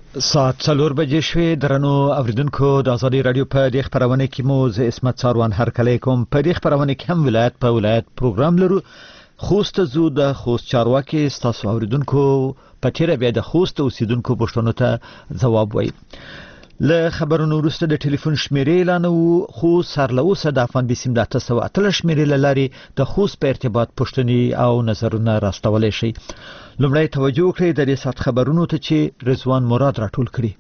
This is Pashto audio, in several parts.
ساعت 4 بجې شوې. درنو اوریدونکو د ازادي رادیو په دې خبرونه کې مو زه اسمت ساروان هرکلی کوم. په دې خبرونه کې هم ولایت په ولایت پروګرام لرو. خوست زو د خوست چارواکي ستاسو اوریدونکو په تیره بیا د خوست اوسیدونکو پوښتنو ته ځواب وایي. له خبرونو وروسته د ټلیفون شمیرې اعلانو خو سرله اوسه د افغان بیسیم د 813 شمیرې له لارې د خوست په ارتباط پوښتنې او نظرونه راستولی شي. لومړی توجه وکړئ د دې ساعت خبرونو ته چې رضوان مراد راټول کړي.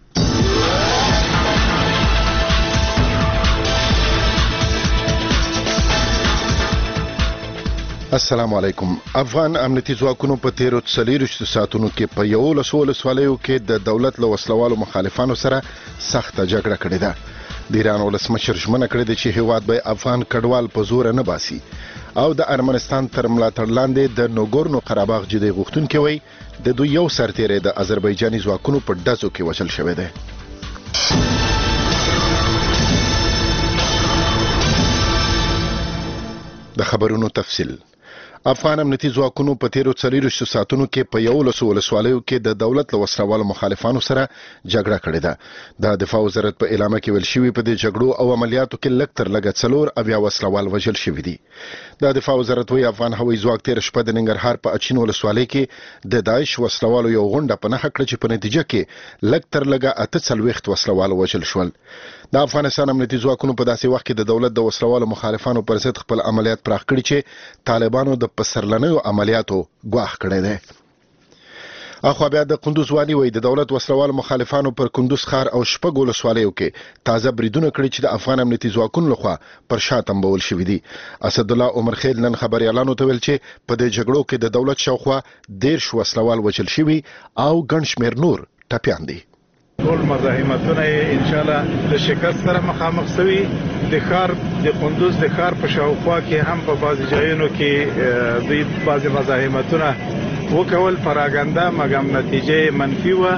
السلام علیکم. افغان امنیتي ځواکونو په تیرو 40 ساعتونو کې په 11 ولسوالیو کې د دولت له وسلوالو مخالفانو سره سخته جګړه کړې ده. د ایران ولسمشر ژمنه کړې ده چې هیواد به افغان کډوال په زور نه باسي او د ارمنستان تر ملاتړ لاندې د نوګورنو قرهباغ جدي غوښتونکي وي د دوی یو سرتیری د آذربایجاني ځواکونو په ډزو کې وژل شوی دی. د خبرونو تفصیل. افغان امنیتي ځواکونو په تیرو 40 ساعتونو کې په 11 ولسوالیو کې د دولت له وسلوالو مخالفانو سره جګړه کړې ده. د دفاع وزارت په اعلامیه کې ویل شوی په دې جګړو او عملیاتو کې لږ تر لږه 4 وسلوال وژل شوي دي. د دفاع وزارت وایي افغان هوایي ځواک تیر شپه د ننګرهار په اچین ولسوالۍ کې د داعش وسلوالو یو غونډه په نښه کړه چې په نتیجه کې لږ تر لږه 48 وسلوال وژل شول. د افغانستان امنیتي ځواکونو په داسې وخت کې د دولت د وسلوالو مخالفانو پر ضد خپل عملیات پراخ کړي چې طالبانو د پسرلنیو عملیاتو ګواښ کړی دی. اخو بیا د کندوز والی وای د دولت وسلوال مخالفانو پر کندوز ښار او شپږ ولسوالیو کې تازه بریدونه کړي چې د افغان امنیتي ځواکونو لخوا پر شاتم بول شوې دي. اسد الله عمر خیل نن خبريالانو ته ویل چې په دې جګړو کې د دولت شاوخوا 10 وسلوال وژل شوي او ګڼ شمېر نور ټپيان دي. ټول مزاحمتونه ان شاء الله د شکست سره مخامخ شوي. د ښار د کندوز د ښار په شاوخوا کې هم په بعضي ځایونو کې د بعضي مزاحمتونه وکول پراګنده مګم نتیجه منفي و.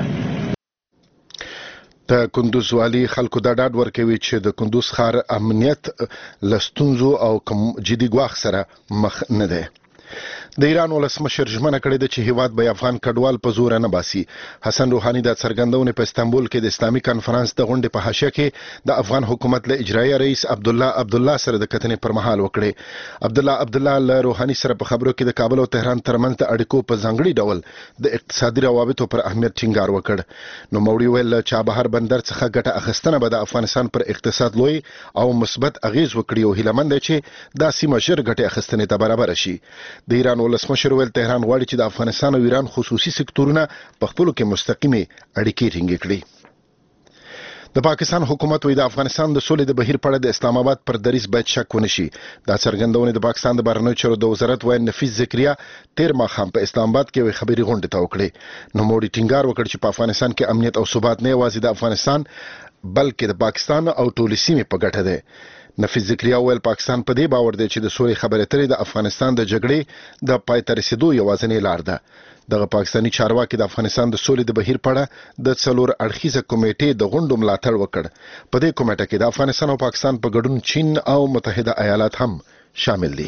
د کندوز والی خلکو دا ډاډ ورکوي چې د کندوز ښار امنیت لستونزو او جدي ګواښ سره مخ نه دی. د ایران ولسمشر ژمنه کړې ده چې هیواد به افغان کډوال په زور نه باسي. حسن روحاني د څرګندونې په استانبول کې د اسلامي کانفرنس د غونډې په حاشیه کې د افغان حکومت له اجرایي رئیس عبدالله سره د کتنې پر مهال وکړي. عبدالله له روحاني سره په خبرو کې د کابل او تهران ترمنځ د اړیکو په ځانګړي ډول د اقتصادي روابطو پر اهمیت ټینګار وکړ. نو موري ویل چابهار بندر څخه ګټه اخیستنه به د افغانستان پر اقتصاد لوی او مثبت اغیز وکړي او هیلمند دی چې دا سیمه ژر ګټه اخیستنې ته برابر شي. د ایران ولسمشر ویل تهران غواړي چې د افغانستان او ایران خصوصي سکتورونه په خپلو کې مستقیمه اړیکې ټینګ کړي. د پاکستان حکومت وی د افغانستان د سولې د بهیر په اړه د اسلام آباد پر دریځ باید شک ونه شي. دا څرګندونه د پاکستان د بهرنیو چارو د وزارت وای نفیس ذکریا تیر ماښام په اسلام آباد کې خبري غونډه ته وکړه. نو موړي ټینګار وکړ چې په افغانستان کې امنیت او ثبات نه یوازې د افغانستان بلکې د پاکستان او ټولې سیمې په ګټه ده. نفیس ذکریا ویل پاکستان په دې باور دی چې د سولې خبرې اترې د افغانستان د جګړې د پای ته رسیدو یوازینۍ لار ده. دغه پاکستانی چارواکي د افغانستان د سولې د بهیر په اړه د 4 اړخیزه کمیټې د غونډو ملاتړ وکړ. په دې کمیټه کې د افغانستان او پاکستان په ګډون چین او متحده ایالات هم شامل دي.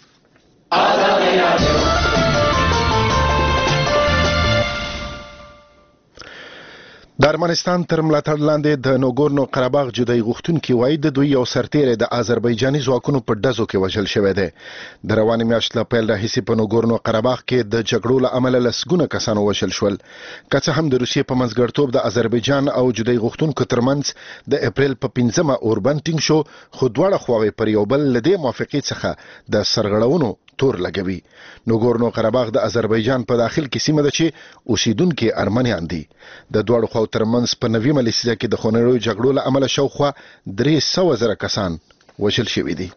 د ارمنستان تر ملاتړ لاندې د نوګورنو قرهباغ جدي غوښتونکي وایي د دوی یو سرتیری د آذربایجاني ځواکونو په ډزو کې وژل شوی دی. د روانې میاشتې له پیل راهیسې په نوګورنو قرهباغ کې د جګړو له امله لسګونه کسانو وژل شول. که څه هم د روسیې په منځګړیتوب د آذربایجان او جدي غوښتونکو ترمنځ د اپریل په 5مه اوربند ټینګ شو، خو دواړه خواوې پر یو بل له دې موافقې څخه د سرغړونو تور لګوي. نوګورنو قرهباغ د آذربایجان په داخل کې سیمه ده چې اوسیدونکي ارمنیان دي. د دواړو خواو ترمنځ په 90مه لسیزه کې د خونړیو جګړو له امله شاوخوا 300,000 کسان وژل شوي دي.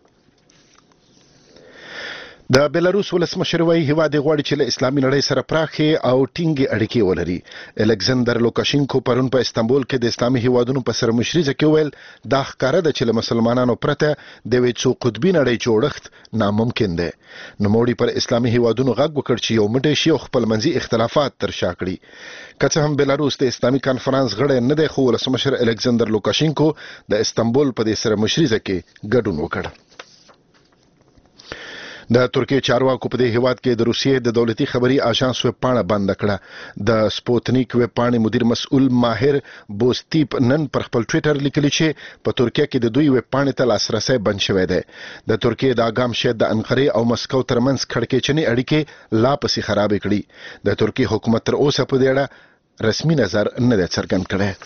د بلاروس ولسمشر وایي هیواد غواړي چې له اسلامي نړۍ سره پراخې او ټینګې اړیکې ولري. الکساندر لوکاشینکو پرون په استانبول کې د اسلامي هیوادونو په سر مشرۍ کې ویل دا ښکاره ده چې له مسلمانانو پرته د یوې څو قطبي نړۍ جوړښت ناممکن دی. نوموړي پر اسلامي هیوادونو غږ وکړ چې یو موټی شي او خپلمنځي اختلافات تر شا کړي. که څه هم بلاروس د اسلامي کانفرنس غړی نه دی، خو ولسمشر الکساندر لوکاشینکو د استانبول په دې سر مشرۍ کې ګډون وکړ. د ترکیه چارواکو په دې هیواد کې د روسیې د دولتي خبري آژانس ویب پاڼه بند کړه. د سپوتنیک ویب پاڼې مدیر مسؤل ماهر بوستیپ نن پر خپل ټوئیټر لیکلی چې په ترکیه کې د دوی ویب پاڼې ته لاسرسي بند شوی دی. د ترکیه د اقام شهر د انقره او مسکو ترمنځ کړکېچنې اړیکې لا پسې خراب کړي. د ترکیه حکومت تر اوسه په دې اړه رسمي نظر نه دی څرګند کړی.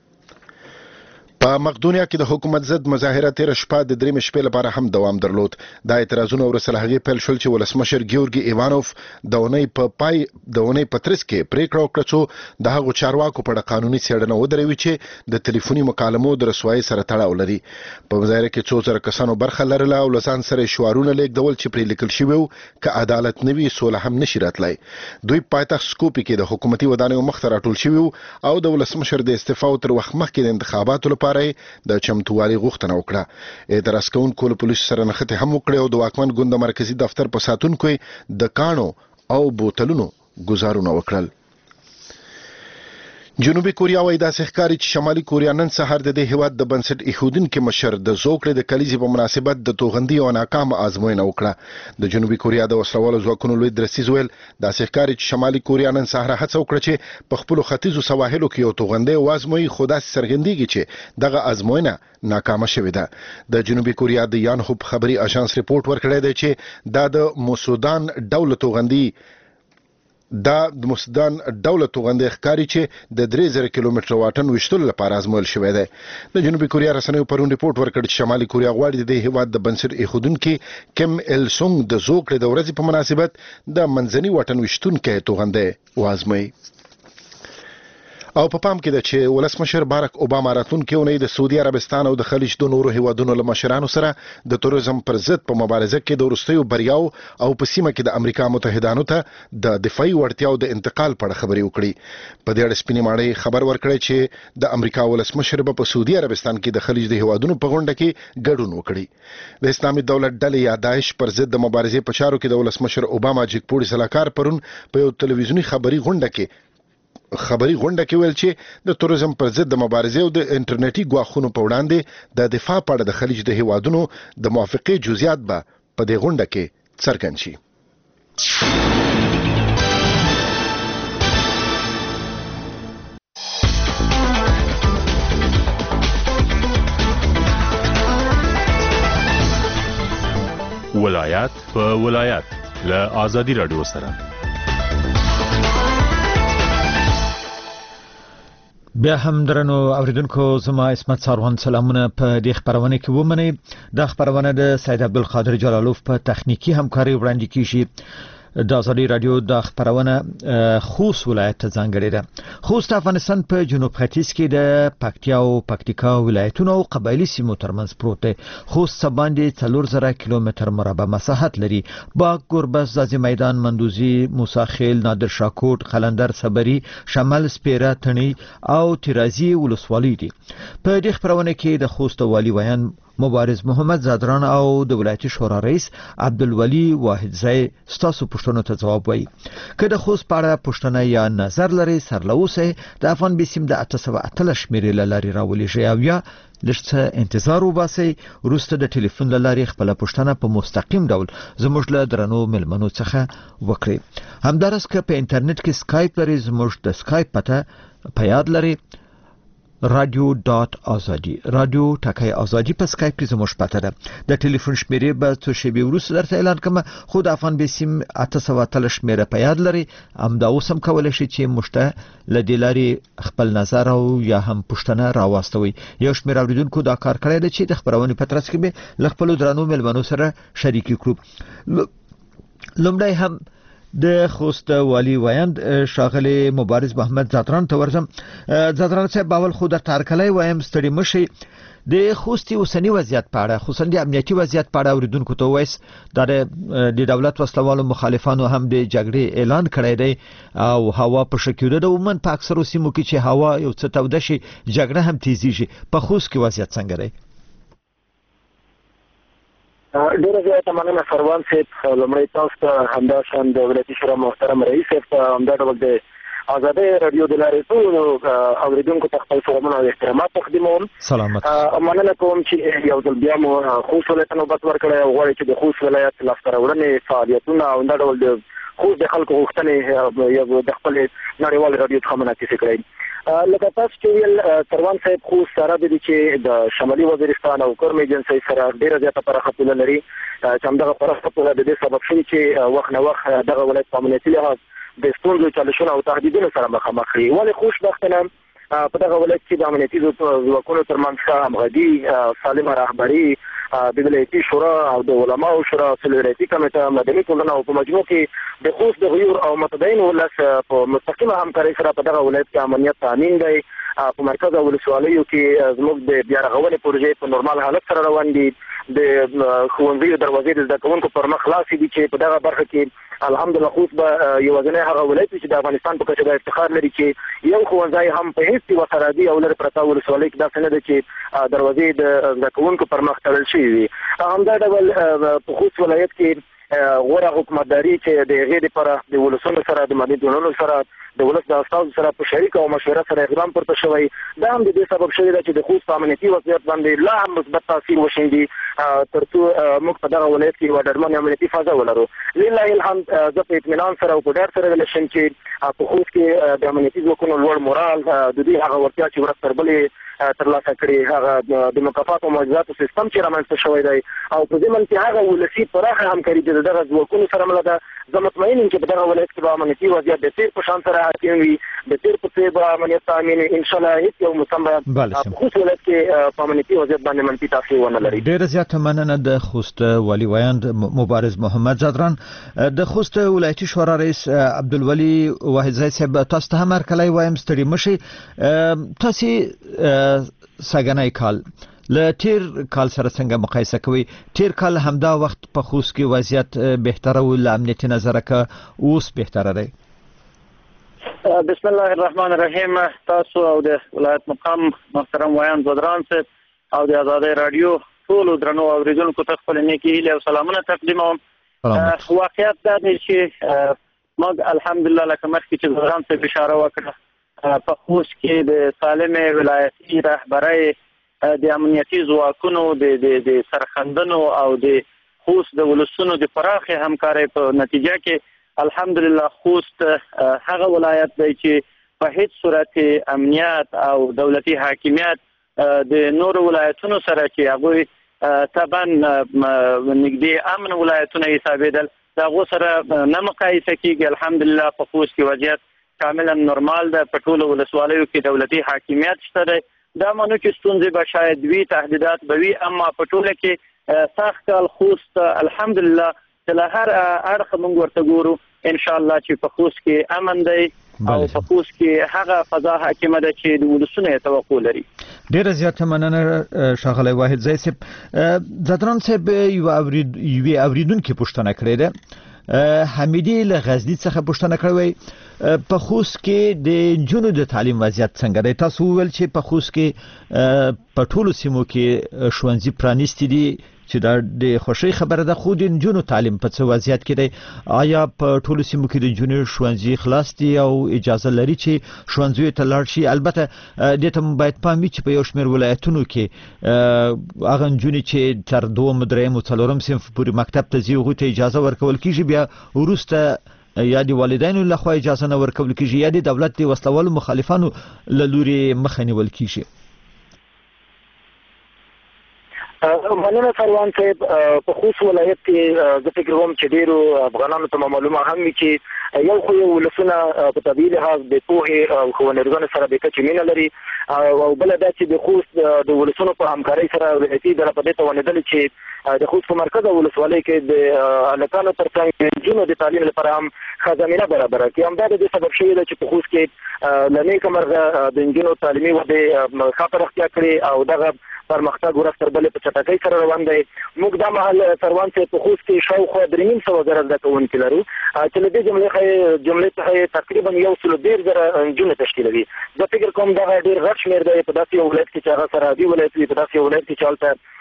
په مقدونیا کې د حکومت ضد مظاهره تیر شپه د 3 شپې لپاره هم دوام درلود. د اعتراضونو ورسره هغه پیل شول چې ولسمشر ګیورګي ایوانوف د اونۍ په ترڅ کې پریکړه وکړه چې د هغو چارواکو په اړه قانوني څېړنه ودروي چې د ټلیفوني مکالمو د رسوایي سره تړاو لري. په مظاهره کې 2000 کسانو برخه لرله او لسان سره شعارونه لیکدول چې پرې لیکل شوی وو ک عدالت نوي سوله هم نشي راتلای. دوی پایتخت سکوپي کې د حکومتي ودانیو مخ ته راټول شوی او د ولسمشر د استعفا تر وخت مخکې د انتخاباتو لپاره د چمتووالي غوښتنه وکړه. اعتراض کوونکو له پولیسو سره نښتې هم وکړې او د واکمن ګوند د مرکزی دفتر په ساتونکو د کاڼو او بوتلونو گزارونه وکړل. جنوبي کوریا وايي دا ښکاري چې شمالي کوریا نن سهار د دې هیواد د بنسټ ایښودونکو مشر د زوکړې د کلیزې په مناسبت د توغندي او ناکامه آزموینه وکړه. د جنوبي کوریا د وسلوالو ځواکونو لوی درسیز ویل دا ښکاري چې شمالي کوریا نن سهار هڅه وکړه چې په خپل ختیځو سواحلو کې یو توغندي وازموي، خو دا څرګندېږي چې دغه آزموینه ناکامه شوې ده. د جنوبي کوریا د یانهوب خبري آژانس ریپورت ورکړی دی چې دا د موسودان ډول توغندي توغندي ښکاري چې د 3000 کیلومتر واټن وشتلو لپاره آزمول شوی دی. د جنوبي کوریا رسنیو پرون ریپورت ورکړ چې شمالي کوریا غواړي د دې هیواد د بنسټ ایښودونکو کیم ایل سونګ د زوکړې د ورځې په مناسبت د منځني واټن وشتونکو توغندي وازموي. او په پام کې ده چې ولسمشر بارک اوباما راتلونکي اونۍ د سعودي عربستان او د خلیج د نورو هیوادونو له مشرانو سره د تروریزم پر ضد په مبارزه کې د وروستیو بریاو او په سیمه کې د امریکا متحدانو ته د دفاعي وړتیاو د انتقال په اړه خبرې وکړي. په دې اړه سپینې ماڼۍ خبر ورکړی چې د امریکا ولسمشر په سعودي عربستان کې د خلیج د هیوادونو په غونډه کې ګډون وکړي. د اسلامي دولت ډلې یا داعش پر ضد د مبارزې په چارو کې د ولسمشر اوباما جګپوړي سلاکار پرون په یو تلویزیونی خبري غونډه کې ویل چې د تروریزم پر ضد د مبارزې او د انټرنیټي ګواښونو په وړاندې د دفاع په اړه د خلیج د هیوادونو د موافقې جزئیات به په دې غونډه کې څرګند شي. ولایت په ولایت له آزادي رادیو سره بیا هم درنو اوریدونکو، زما اسمت ساروان سلامونه په دې خبرونه کې ومنئ. د خبرونه د سید عبدالقادر جلالوف په تخنیکی همکاري وړاندې کیږي. د آزادي رادیو د خبرونه خوست ولایت ته ځانګړې ده. خوست افغانستان په جنوب ختیځ کې د پکتیا او پکتیکا ولایتونو او قبایلی سیمو ترمنځ پروت دی. خوست باندې 4000 کیلومتر مربع مساحت لري. باغ، گربز، زازی میدان، مندوزی، موساخیل، نادر شاکوټ، قلندر، صبري، شمال، سپیره، تڼي او تیرازی ولسوالۍ دي. په دې خبرونه کې د خوست والی ویان مبارز محمد زادران او د ولایتي شورا رئیس عبدالولی واحدزی ستاسو پوښتنو ته جواب وایي. که د خوست په اړه پوښتنه یا نظر لري، سرلوسه د افغان بسیم د 818 شمیرې له لارې راولېږئ او یا لږ څه انتظار وباسئ. وروسته د ټلیفون له لارې خپله پوښتنه په مستقیم ډول زموږ له درنو مېلمنو څخه وکړئ. همداراز که په انټرنیټ کې سکایپ لري، زموږ د سکایپ پته په یاد لري radio.azadi radio.azadi په سکایپ کې زموږ پته ده. د ټلیفون شمیرې به څو شېبې وروسته درته اعلان کوم، خو د افغان بسیم 818 شمیره په یاد لري. همدا اوس هم کولی شئ چې موږ ته له دې لارې خپل نظر او یا هم پوښتنه راواستوئ. یو شمېر اورېدونکو دا کار کړی دی چې د خبرونې په ترڅ کې به له خپلو درنو مېلمنو سره شریکې کړو. لومړی هم د خوست والی ویاند شاغلی مبارز محمد زادران ته ورځم. زادران صاحب، باول خو د تارکلای وایم ستړي مشي د خوستي اوسنی وضعیت په اړه، خصوصا د امنیتي وضعیت په اړه اوریدونکو ته وایس د دولت وسلوالو مخالفانو هم د جګړې اعلان کړی دی او هوا په شکیده ده. عموما په اکثرو سیمو کې چې هوا یو څه توده شي جګړه هم تیزیږي. په خوست کې وضعیت څنګه دی؟ ډیره زیاته مننه سروان صاحب. لومړی تاسو ته همداشان د ولایتي شورا محترم رئیس صاحب ته همدا ډول د آزادۍ رادیو د لارې ټولو اوریدونکو ته خپل سلامونه او احترامات تقدیموم. سلامت. مننه کوم چې یو ځل بیا مو خوست ولایت ته نوبت ورکړی او غواړئ چې د خوست ولایت لاسته راوړنې فعالیتونه او دا ډول د خوست د خلکو غوښتنې یو د خپل نړیوال رادیو څخه منعکس کړئ. لکه تاسو چې ویل سروان صاحب خوست سره د چې د شمالي وزیرستان او کرم ایجنسۍ سره ډیره زیاته پراخه پوله لري چې همدغه پراخه پوله د دې سبب شوي چې وخت نه وخت دغه ولایت په امنیتي لحاظ د ستونزو چالشونو او تهدیدونو سره مخامخ وي. ولې خوشبختانه په دغه ولایت کې د امنیتي ځواکونو ترمنځ ښه همغږي، سالمه رهبري، د ولایتي شورا او د علماو شورا، ولایتي کمیټه، مدني ټولنه او په مجموع کې د خوست د غیور او متدین ولس په مستقیمه همکارۍ سره په دغه ولایت کې امنیت تامین دی. په مرکز او ولسوالیو کې زموږ د بیا رغونې پروژې په نورمال حالت سره روان دي. د ښوونځیو دروازې د زده کوونکو پر مخ خلاصې دي چې په دغه برخه کې الحمدلله خوست به یوازینی هغه ولایت چې د افغانستان په کچه د افتخار لري چې یو ښوونځی هم په هیڅ یوه سرحدي او لرې پرته ولسوالۍ کې داسې نه ده چې دروازې د زده کوونکو پر مخ تړل شوي وي. همدا ډول په خوست ولایت کې غوره حکومتداري چې د هغې دپاره د ولسونو سره، د مدني ټولنو سره، د ولس د استازو سره په شریک او مشوره سره اقدام پورته شوی. دا هم د دې سبب شوی ده چې د خوست په امنیتي وضعیت باندې لا هم مثبت تاثیر وشیندي تر څو موږ په دغه ولایت کې یوه ډاډمنه امنیتي فضا ولرو. لله الحمد زه په اطمینان سره او په ډاډ سره ویلی شم چې په خوست کې د امنیتي ځواکونو لوړ مورال، د دوی هغه وړتیا چې ورځ تر بلې ترلاسه کړي، هغه د مکافاتو او معجزاتو سیستم چې رامنځته شوی دی او په ضمن کې هغه ولسي پراخه همکاري چې د دغه ځواکونو سره مله ده. زه مطمئن یم چې په دغه ولایت کې به امنیتي وضعیت د تیر په شان سره حاکم وي، د تیر په څېر به امنیت تامین وي. انشاءالله هېڅ یو موسم به په خوست ولایت کې په امنیتي وضعیت باندې منفي تاثیر ونه لري. ډېره زیاته مننه د خوست والي ویاند مبارز محمد زادران. د خوست ولایتي شورا رئیس عبدالولي واحدزی صاحب، تاسو ته هم هرکلی وایم، ستړي مه شئ. تاسې سږنی کال له تیر کال سره څنګه مقایسه کوي؟ تیر کال همدا وخت په خوست کې وضعیت بهتره و له امنیتي نظره که اوس بهتره دی؟ بسم الله الرحمن الرحیم. تاسو او د ولایت مقام محترم ویاند زادران صاحب او د آزادۍ رادیو ټولو درنو اوریدونکو ته خپل نیکې هیلې او سلامونه تقدیموم. واقعیت دا دی چې موږ الحمدلله لکه مخکې چې زادران صاحب اشاره وکړه په خوست کې د سالمې ولایتي رهبرۍ، د امنیتي ځواکونو د سرخندنو او د خوست د ولسونو د پراخې همکارۍ په نتیجه کې الحمدلله خوست هغه ولایت دی چې په هیڅ صورت امنیت او دولتي حاکمیت د نورو ولایتونو سره چې هغوی طبعا نږدې امن ولایتونه حسابېدل، د هغو سره نه مقایسه کېږي. الحمدلله په خوست کې وضعیت کاملا نورمال ده. په ټولو ولسوالیو کې دولتي حاکمیت شته دی. دا معنی چې ستونزې به شاید وي، تهدیدات به وي، اما په ټوله کې سخت کال خوست الحمدلله چې له هر اړخه موږ ورته ګورو انشاءالله چې په خوست کې امن دی او په خوست کې هغه فضا حاکمه ده چې د ولسونو یې توقع لري. ډېره زیاته مننه ښاغلی واحدزی صاحب. زادران صاحب یوې اوریدونکې پوښتنه کړې ده، حمیدي له غزني څخه پوښتنه کړې، په خوست کې د نجونو د تعلیم وضعیت څنګه دی؟ تاسو وویل چې په خوست کې په ټولو سیمو کې ښوونځي پرانیستي دي چې دا د خوښۍ خبره ده، خو د نجونو تعلیم په څه وضعیت کې دی؟ آیا په ټولو سیمو کې د نجونو ښوونځي خلاص دي او اجازه لري چې ښوونځیو ته لاړ شي؟ البته دې ته باید پام وي چې په یو شمېر ولایتونو کې هغه نجونې چې تر 2، 3 او 4 صنف پورې مکتب ته ځي هغوی ته اجازه ورکول کېږي، بیا وروسته یا د والدینو لخوا اجازه نه ورکول کېږي یا د دولت د وسلوالو مخالفانو له لورې مخه نیول کېږي. مننه سروان صاحب. په خوست ولایت کې زه فکر کوم چې ډېرو افغانانو ته معلومه هم وي چې یو خو یو ولسونه په طبیعي لحاظ د پوهې او ښوونې روزنې سره د کچې مینه لري، او بله دا چې د خوست د ولسونو په همکارۍ سره ولایتي اداره په دې توانېدلې چې د خوست په مرکز او ولسوالۍ کې د هلکانو تر څنګ د نجونو د تعلیم لپاره هم ښه زمینه برابره کړي. همدا د دې سبب شوی ده چې په خوست کې له نیکه مرغه د نجونو تعلیمي ودې ښه پراختیا کړې او دغه پرمختګ ورځ تر بلې په چټکۍ سره روان دی. موږ دا مهال سروان صاحب په خوست کې شاوخوا 3,500 زده کوونکي لرو چې له دې جملې څخه تقریبا 1,100,000 نجونې تشکیلوي. زه فکر کوم دغه ډېر غټ شمېر دی په داسې یو ولایت کې چې هغه سرحدي ولایت وي، په داسې یو ولایت کې چې هلته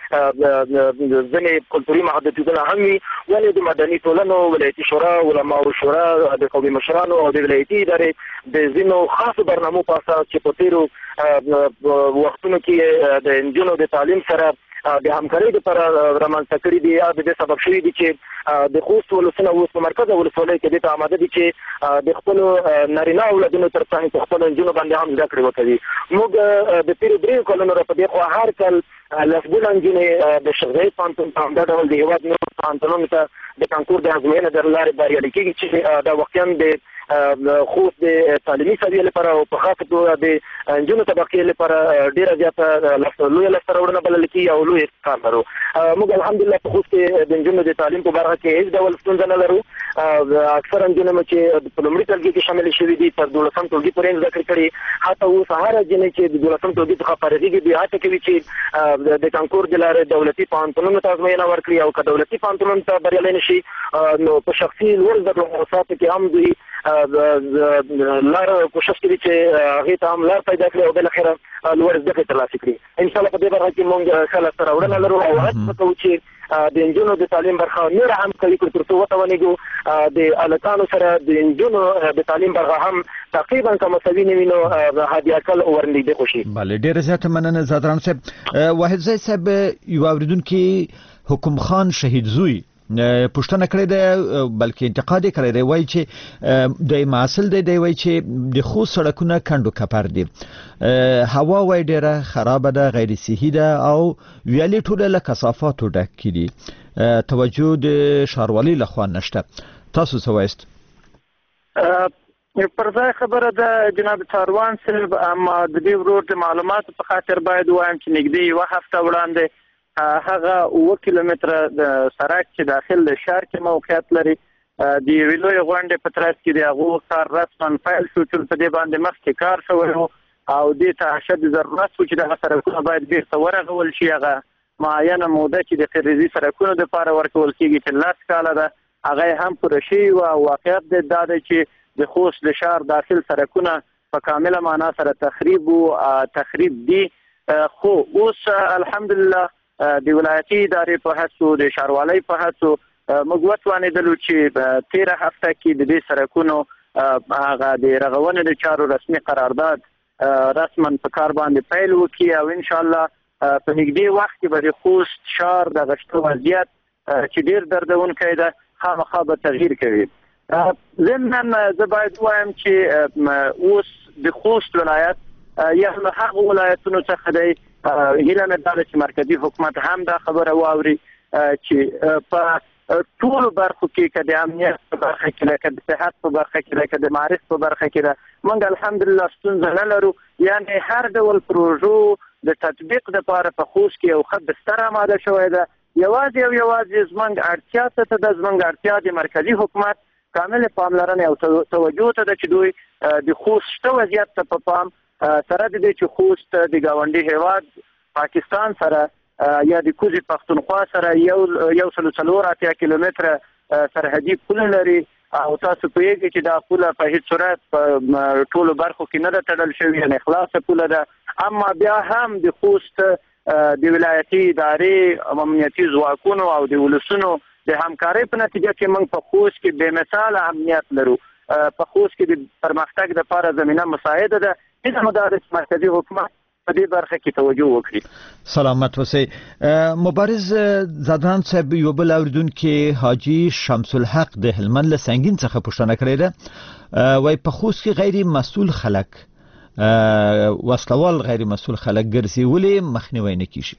ځینې کلتوري محدودیتونه هم وي ولې د مدني ټولنو ولایتي شورا علماء شورا د قومي مشرانو او د ولایتي ادارې د ځینو خاصو برنامو په اساس چې په تیرو وختونو کې د نجونو د تعلیم سره د همکارۍ لپاره رامنځته کړي دي د دې سبب شوي دي چې د خوست ولسونه اوس په مرکزه ولسوالۍ کې دې ته آماده دي چې د خپلو نارینه اولادونو تر څنګ په خپلو نجونو باندې هم زده کړې وکړي. موږ د تېرو 3 کلونو راپدې خوا هر کال لسګونه نجونې د شیخ زاید پوهنتون په همدا ډول د هېواد نورو پوهنتونونو ته د کانکور د ازموینې د لارې بریالي کېږي چې دا واقعا د خوست د تعلیمي سویې لپاره او په خاصه توګه د نجونو طبقې لپاره ډېره زیاته لویه لاسته راوړنه بلل کېږي او لوی کار لرو. موږ الحمدلله په خوست کې د نجونو د تعلیم په برخه کې هیڅ ډول ستونزه نه لرو. اکثره نجونې مو چې په لومړي ټولګي کې شاملې شوي دي تر 12م ټولګي پورې زده کړې کړي. حتی اوس هره نجلۍ چې د 12م ټولګي څخه فارغېږي بیا هڅه کوي چې د کانکور د لارې دولتي پوهنتونونو ته ازموینه ورکړي او که دولتي پوهنتونونو ته بریالي نه شي نو په شخصي لوړ زده کړو مؤسساتو کې هم دوی لار کوشش کوي چې هغې ته هم لار پیدا کړي او بالاخره لوړ زده کړې ترلاسه کړي. انشاءالله په دې برخه کې موږ ښه لاسته راوړنه لرو او هڅه کوو چې د نجونو د تعلیم برخه نوره هم قوي کړو تر څو وتوانېږو د هلکانو سره د نجونو د تعلیم برخه هم تقریبا که مساوي نه وي نو حد اقل ورنږدې خو شي. بله ډېره زیاته مننه زادران صاحب. واحد زی صاحب یو اورېدونکي حکم خان شهید زوی پوښتنه کړې ده بلکې انتقاد یې کړی دی وایي چې د محصل دی وایي چې د خوست سړکونه کندو کپر دي هوا وایي ډېره خرابه ده غیر صحي ده او ویالې ټوله له کثافاتو ډکې دي توجه د ښاروالۍ لخوا نشته. تاسو څه وایست؟ پر ځای خبره ده جناب ساروان صاحب اما د دې ورور د معلوماتو په خاطر باید وایم چې نږدې یوه هفته وړاندې هغه 9 کیلومتره د سړک چې داخل د ښار کې موقعیت لري د یوې لویې غونډې په ترڅ کې د هغو کار رسما پیل شو چې په دې باندې مخکې کار شوی و او دې ته اشد ضرورت و چې دغه سړکونه باید بیرته ورغول شي. هغه معینه موده چې د خریزي سړکونو دپاره ورکول کېږي چې 10 کاله ده هغه هم پوره شوي وه. واقعیت دا دی چې د خوست د ښار داخل سړکونه په کامله معنا سره تخریب دي خو اوس الحمدلله د ولایتي ادارې په هڅو د ښاروالۍ په هڅو موږ وتوانېدلو چې 13 هفته کې د دې سړکونو هغه د رغونې د چارو رسمي قرارداد رسما په کار باندې پیل وکړي او انشاءالله په نږدې وخت کې به د خوست ښار دغه شته وضعیت چې ډېر دردونکی ده خامخا به تغییر کوي. ضمناً زه باید ووایم چې اوس د خوست ولایت یو له هغو ولایتونو څخه دی هیله مې دا ده چې مرکزي حکومت هم دا خبره واوري چې په ټولو برخو کې که د امنیت په برخه کې ده که د صحت په برخه کې ده که د معرف په برخه کې ده موږ الحمدلله ستونزه نه لرو. یعنې هر ډول پروژو د تطبیق دپاره په خوست کې یو ښه بستر اماده شوی ده. یوازې زموږ اړتیا څه ته ده؟ زموږ اړتیا د مرکزي حکومت کامل پاملرنې او توجه ته ده چې دوی د خوست شته وضعیت ته په پام سره د دې چې خوست د ګاونډي هیواد پاکستان سره یا د کوزي پښتونخوا سره 140 کیلومتره سرحدي پوله لري او تاسو پوهیږئ چې دا پوله په هیڅ صورت په ټولو برخو کې نه ده تړل شوې یعنې خلاصه پوله ده. اما بیا هم د خوست د ولایتي ادارې امنیتي ځواکونو او د ولسونو د همکارۍ په نتیجه کې موږ په خوست کې بې مثاله امنیت لرو. په خوست کې د پرمختګ دپاره زمینه مساعده ده. هیله مو دا ده چې مرکزي حکومت په دې برخه کې توجه وکړي. سلامت اوسئ. مبارز زادران صاحب یو بل اورېدونکي حاجي شمس الحق د هلمند له سنګین څخه پوښتنه کړې ده وایي په خوست کې غیر مسؤل خلک وسلوال غیر مسؤل خلک ګرځي ولې مخنیوی نه کیږي؟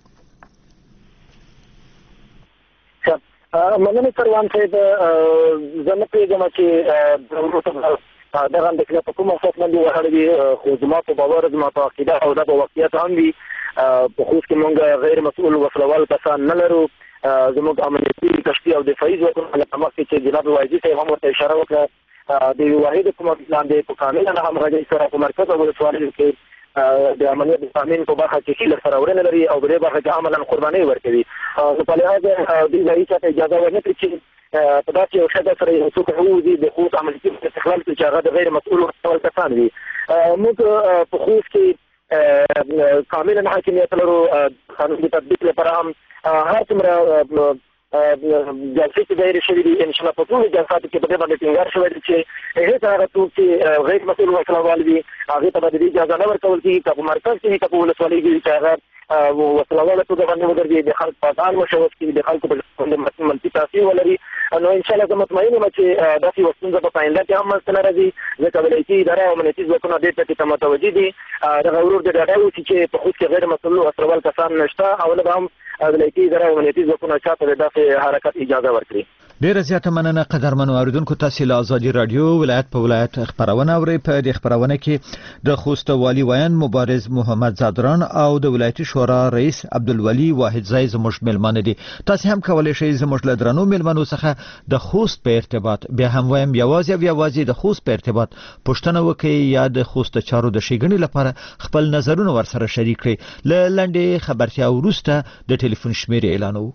مننه سروان صاحب زه نه پوهېږم چې دغه اندېښنه په کوم اساس باندې ولاړه وي خو زما په باور زما په عقیده او دا په واقعیت هم وي په خوست کې موږ غیر مسؤل وسلوال کسان نه لرو. زموږ امنیتي کشتي او دفاعي ځواکونه لکه مخکې چې جناب وایزي صاحب هم ورته اشاره وکړه د یو واحد حکومت لاندې په کامله نه همغږۍ سره په مرکز او ولسوالۍ کې د امنیت د تامین په برخه کې ښه لاسته راوړنه لري او په دې برخه کې عملاً قربانۍ ورکوي. نو په لحاظ دوی به هېچا ته اجازه ورنه کړي چې په داسې یو ښځه سره یو څوک ووځي د خوست عملیاتي استقلال کې چې هغه د غیر مسؤل وسلوال کسان وي. موږ په خوست کې کاملا حاکمیت لرو قانون د تطبیق لپاره هم هر څومره جلسې چې دایره شوې دي ان شاء الله په ټولو جلساتو کې به دې باندې ټینګار شوی دی چې هیڅ هغه څوک چې غیر مسؤل وسله وال وي هغې ته به د دې اجازه نه ورکول کېږي که په مرکز کې وي که په ولسوالۍ کې وي چې هغه وسله واله توګه باندې وګرځي د خلک په ځان مشوش کړي د خلکو په منفي تاثیر ولري نو ان شاء الله زه مطمئن یم چې داسې یوه ستونزه په آینده کې هم منځته نه راځي ځکه ولایتي اداره او امنیتي ځواکونه دې ته متوجه دي دغه ورور د ډاډه اوسي چې په خوست کې غیر مسؤل وسله وال کسان نشته او نه به هم ولایتي اداره او امنیتي ځواکونه چاته د داسې حرکت اجازه ورکړي. ډیره زیاته مننه قدرمنو اوریدونکو. تاسو له ازادي رادیو ولایت په ولایت خبرونه اورئ. په دې خبرونه کې د خوست والی ویان مبارز محمد زادران او د ولایتي شورا رئیس عبدالولی واحدزی زموږ ملمانه دي. تاسو هم کولای شئ زموږ له درنو ملمنو څخه د خوست په ارتباط بیا هم وایم یوازې د خوست په ارتباط پوښتنه وکړئ یا د خوست چارو د ښېګڼې لپاره خپل نظرونه ورسره شریک کړئ. له لنډې خبرتیا وروسته د ټلیفون شمیرې اعلانوو.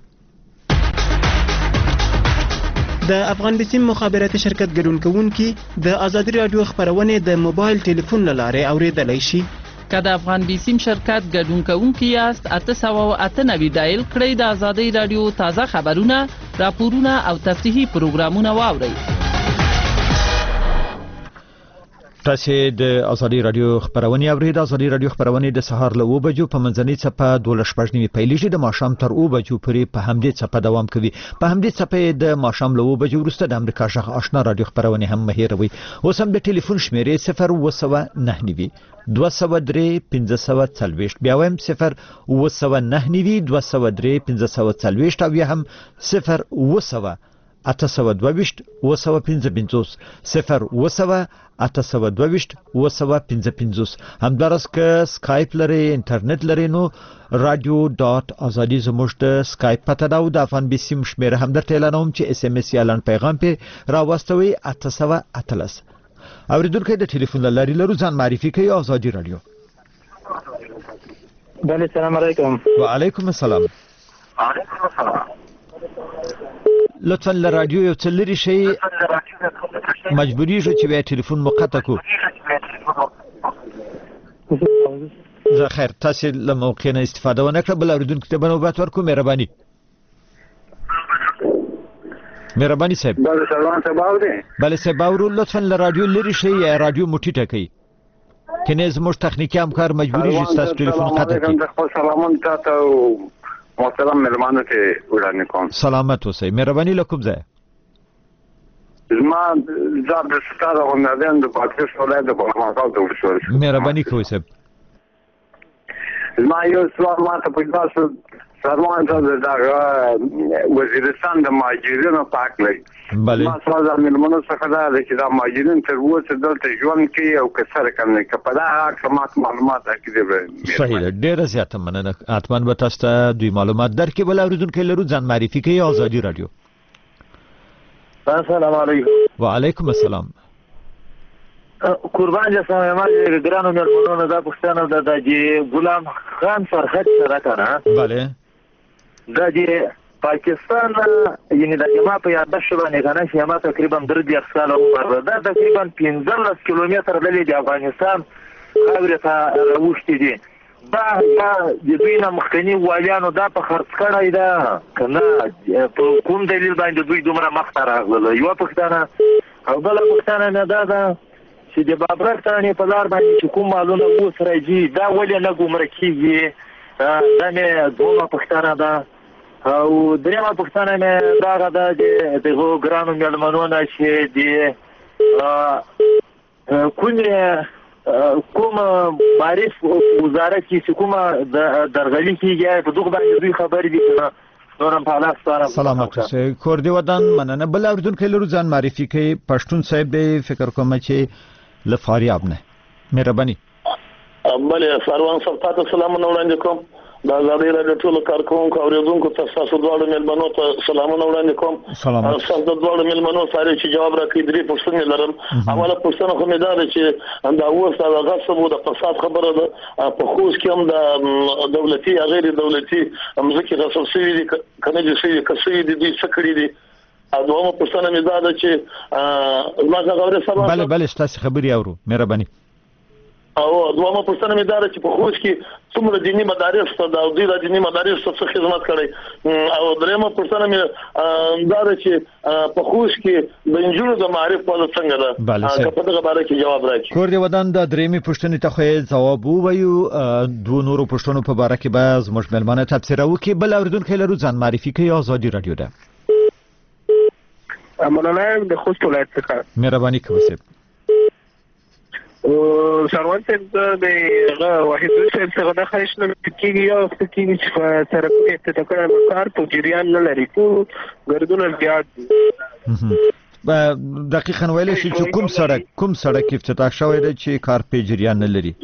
د افغان بسیم مخابراتي شرکت ګډون کوونکي د ازادي رادیو خبرونه د موبایل ټلیفون لاره اوریدلای شي. که د افغان بسیم شرکت ګډون کوونکي یاست 898 ډایل کړئ د ازادي رادیو تازه خبرونه، راپورونه او تفریحي پروګرامونه واورئ. تاسو د ازادي رادیو خبرونه اورئ. د ازادي رادیو خبرونه د سهار له 2 بجو په منځنۍ څپه 12:15 پیلېږي، د ماښام تر 2 بجو پورې په همدې څپه دوام کوي. په همدې څپه د ماښام له 2 بجو وروسته د امریکا غږ آشنا رادیو خبرونه هم مهیروي. اوس هم د ټلیفون شمیرې 029 203 1540 بیا هم 029 203 1540 او هم 0 822 855 0 همدارس که سکایپ لري انټرنیټ لري نو radio.azadi زموږ د سکایپ پته دا او د افغان بسیم شمیره هم درته اعلانوم چې اس ام اس یا لن پیغام په راوستوي 813. اوریدونکو د ټلیفون لاري لرو ځان معرفي کوي ازادي رادیو. بله سلام علیکم. وعلیکم السلام. لطفا له رادیو یو څه لرې شئ، مجبوري شو چې بیا ټلیفون مو قطع کو. زه خیر تاسو له موقع نه استفاده ونه کړه، بل اوریدونکو ته به نوبت ورکړو. مهرباني صاحب. بله سلام صاحب اورئ؟ بله صاحب اورو. لطفا له رادیو لرې شئ یا رادیو مو ټیټه کړئ کنه زموږ تخنیکی همکار مجبوري شي تاسو ټلیفون قطع کړي. سلامون تاسو محترم مهربانه ته وړاندې کوم. سلامت اوسئ. مهرباني له کوم ځای؟ زما ځاب د ستاره غونډه د پاکستان ولایت د بغماکال ته ورسول. مهرباني کوئ صاحب. زما یو سوال ماته پیدا شو، سروان ته د وزیرستان د مهاجرینو پاک لري. بله. ما سوال د ملمنو څخه دا دی چې دا مهاجرین تر اوسه دلته ژوند کوي او که سره کوي که په دا حق معلومات اکیده به صحیح ده. ډیره زیاته مننه. اتمن به تاسو ته دوی معلومات درکې. بل اوریدونکو لرو ځان معرفي کوي ازادي رادیو. السلام علیکم. وعلیکم السلام. قربان جسم ما ګرانو مېلمنو دا پوښتنه ده چې غلام خان فرحت سره کنه. بله. دا چې پاکستان یعنی د جما په یاد شو باندې کنه چې ما تقریبا 3 سال عمر ده، تقریبا 15 کیلومتر لري د افغانستان خاورې ته راوښتي دي. دا د دوی نه مخکنی والیانو دا په خرڅ کړی ده کنه په کوم دلیل باندې دوی دومره مخته راغله؟ یو پوښتنه. او بل پوښتنه نه ده چې د بابرک تانې په لار باندې چې کوم مالونه اوس راځي دا ولې نه ګمرک کېږي؟ دا مې دومره پوښتنه ده. او درېمه پوښتنه مې دغه ده چې دغو ګرانو مېلمنو نه چې د کوم معرف وزارت کې چې کومه درغلي کېږي په دغه باندې دوی خبرې دي که نه؟ نورم په الله سپارم. سلامت اوسئ. کور دې ودان. مننه. بل اوریدونکو لرو ځان معرفي کوي. پښتون صاحب دی فکر کوم چې له فاریاب نه. مهرباني. بله سروان صاحب تاسو سلامونه وړاندې کوم. د ازادي رادیو ټولو کارکوونکو اوریدونکو ته تاسو دواړو مېلمنو ته سلامونه وړاندې کوم. تاسو دواړو مېلمنو سره چې جواب راکړي 3 پوښتنې لرم. اوله پوښتنه خو مې دا ده چې دا اوس د غصب او د فساد خبره ده په خوست کې هم د دولتي او غیر دولتي ځمکې غصب شوي دي کنه دي شوي کسي دي څه کړي دي. دومره پوښتنه مې دا ده چې ما څنګه غوړې سره بله تاسو خبري اورو. مهرباني. او دومره پوښتنه مې دا چې په خوست کې څومره دیني مدارس ته د دوی د دیني مدارس ته خدمت کړي او درېمه پوښتنه مې دا چې په خوست کې د انجونو د معرف په اړه څنګه ده په دغه باره کې جواب راکړي. کور دی ودان د درېمې پوښتنې ته خو جواب ووایو. دوه نورو پوښتنو په باره کې به زموږ مېلمانه تبصره وکړي. بل اوریدونکی لرو ځان معرفي کوي. آزادي رادیو ده. مولانا د خوست ولایت څخه. مهرباني کوئ صاحب. سروان صاحب د واحد صاحب څخه د خواهش نه کېږي یو وخت کېږي چې په سړکونو افتتاح کړی کار په جریان نه لري ټول ګردونه زیات دي. دقیقاً ویلی شي چې کوم سړک افتتاح شوی دی چې کار په جریان نه لري؟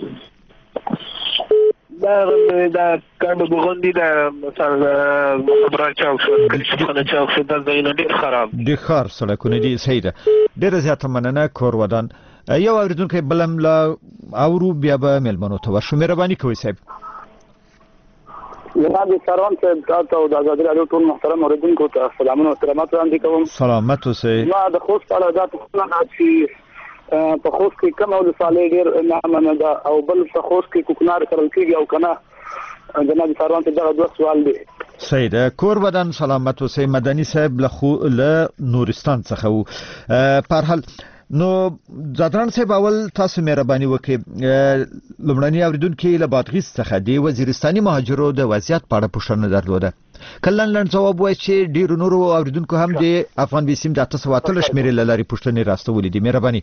دا کاندو بغوندي د مثلا مخبرات چاوک شو کلشخانه چاوک شو دا ځایونه ډېر خراب دي. ښار سړکونه دي. صحیح ده. ډېره زیاته مننه. کور ودان یو اوریدونکی بلم لا اورو بیا به مېلمنو ته ورشو. مهرباني کوئ صاحب. جناب سروان صاحب تاسو د آزادي رادیو ټول محترم اوریدونکو ته سلامونه او احترامات وړاندې کوم. سلامت اوسئ. ما د خوست په اړه دا پوښتنه چې په خوست کې کوم ولسوالۍ ډېر نامنه ده او بل په خوست کې کوکنار کرل کېږي او کنه. جناب سروان صاحب دا دوه سوال دي. صحیح ده. کور بدن سلامت اوسئ. مدني صاحب له نورستان څخه وو. په هر حال نو زادران صاحب اول تاسو مهرباني وکړئ. لومړنی اوریدونکي له بادغیس څخه دی وزیرستاني مهاجرو د وضعیت په اړه پوښتنه درلوده. کله لنډ جواب وایي چې ډیرو نورو اوریدونکو هم د افغان بیسیم د 813 شمیرې له لارې پوښتنې راستولې دي. مهرباني.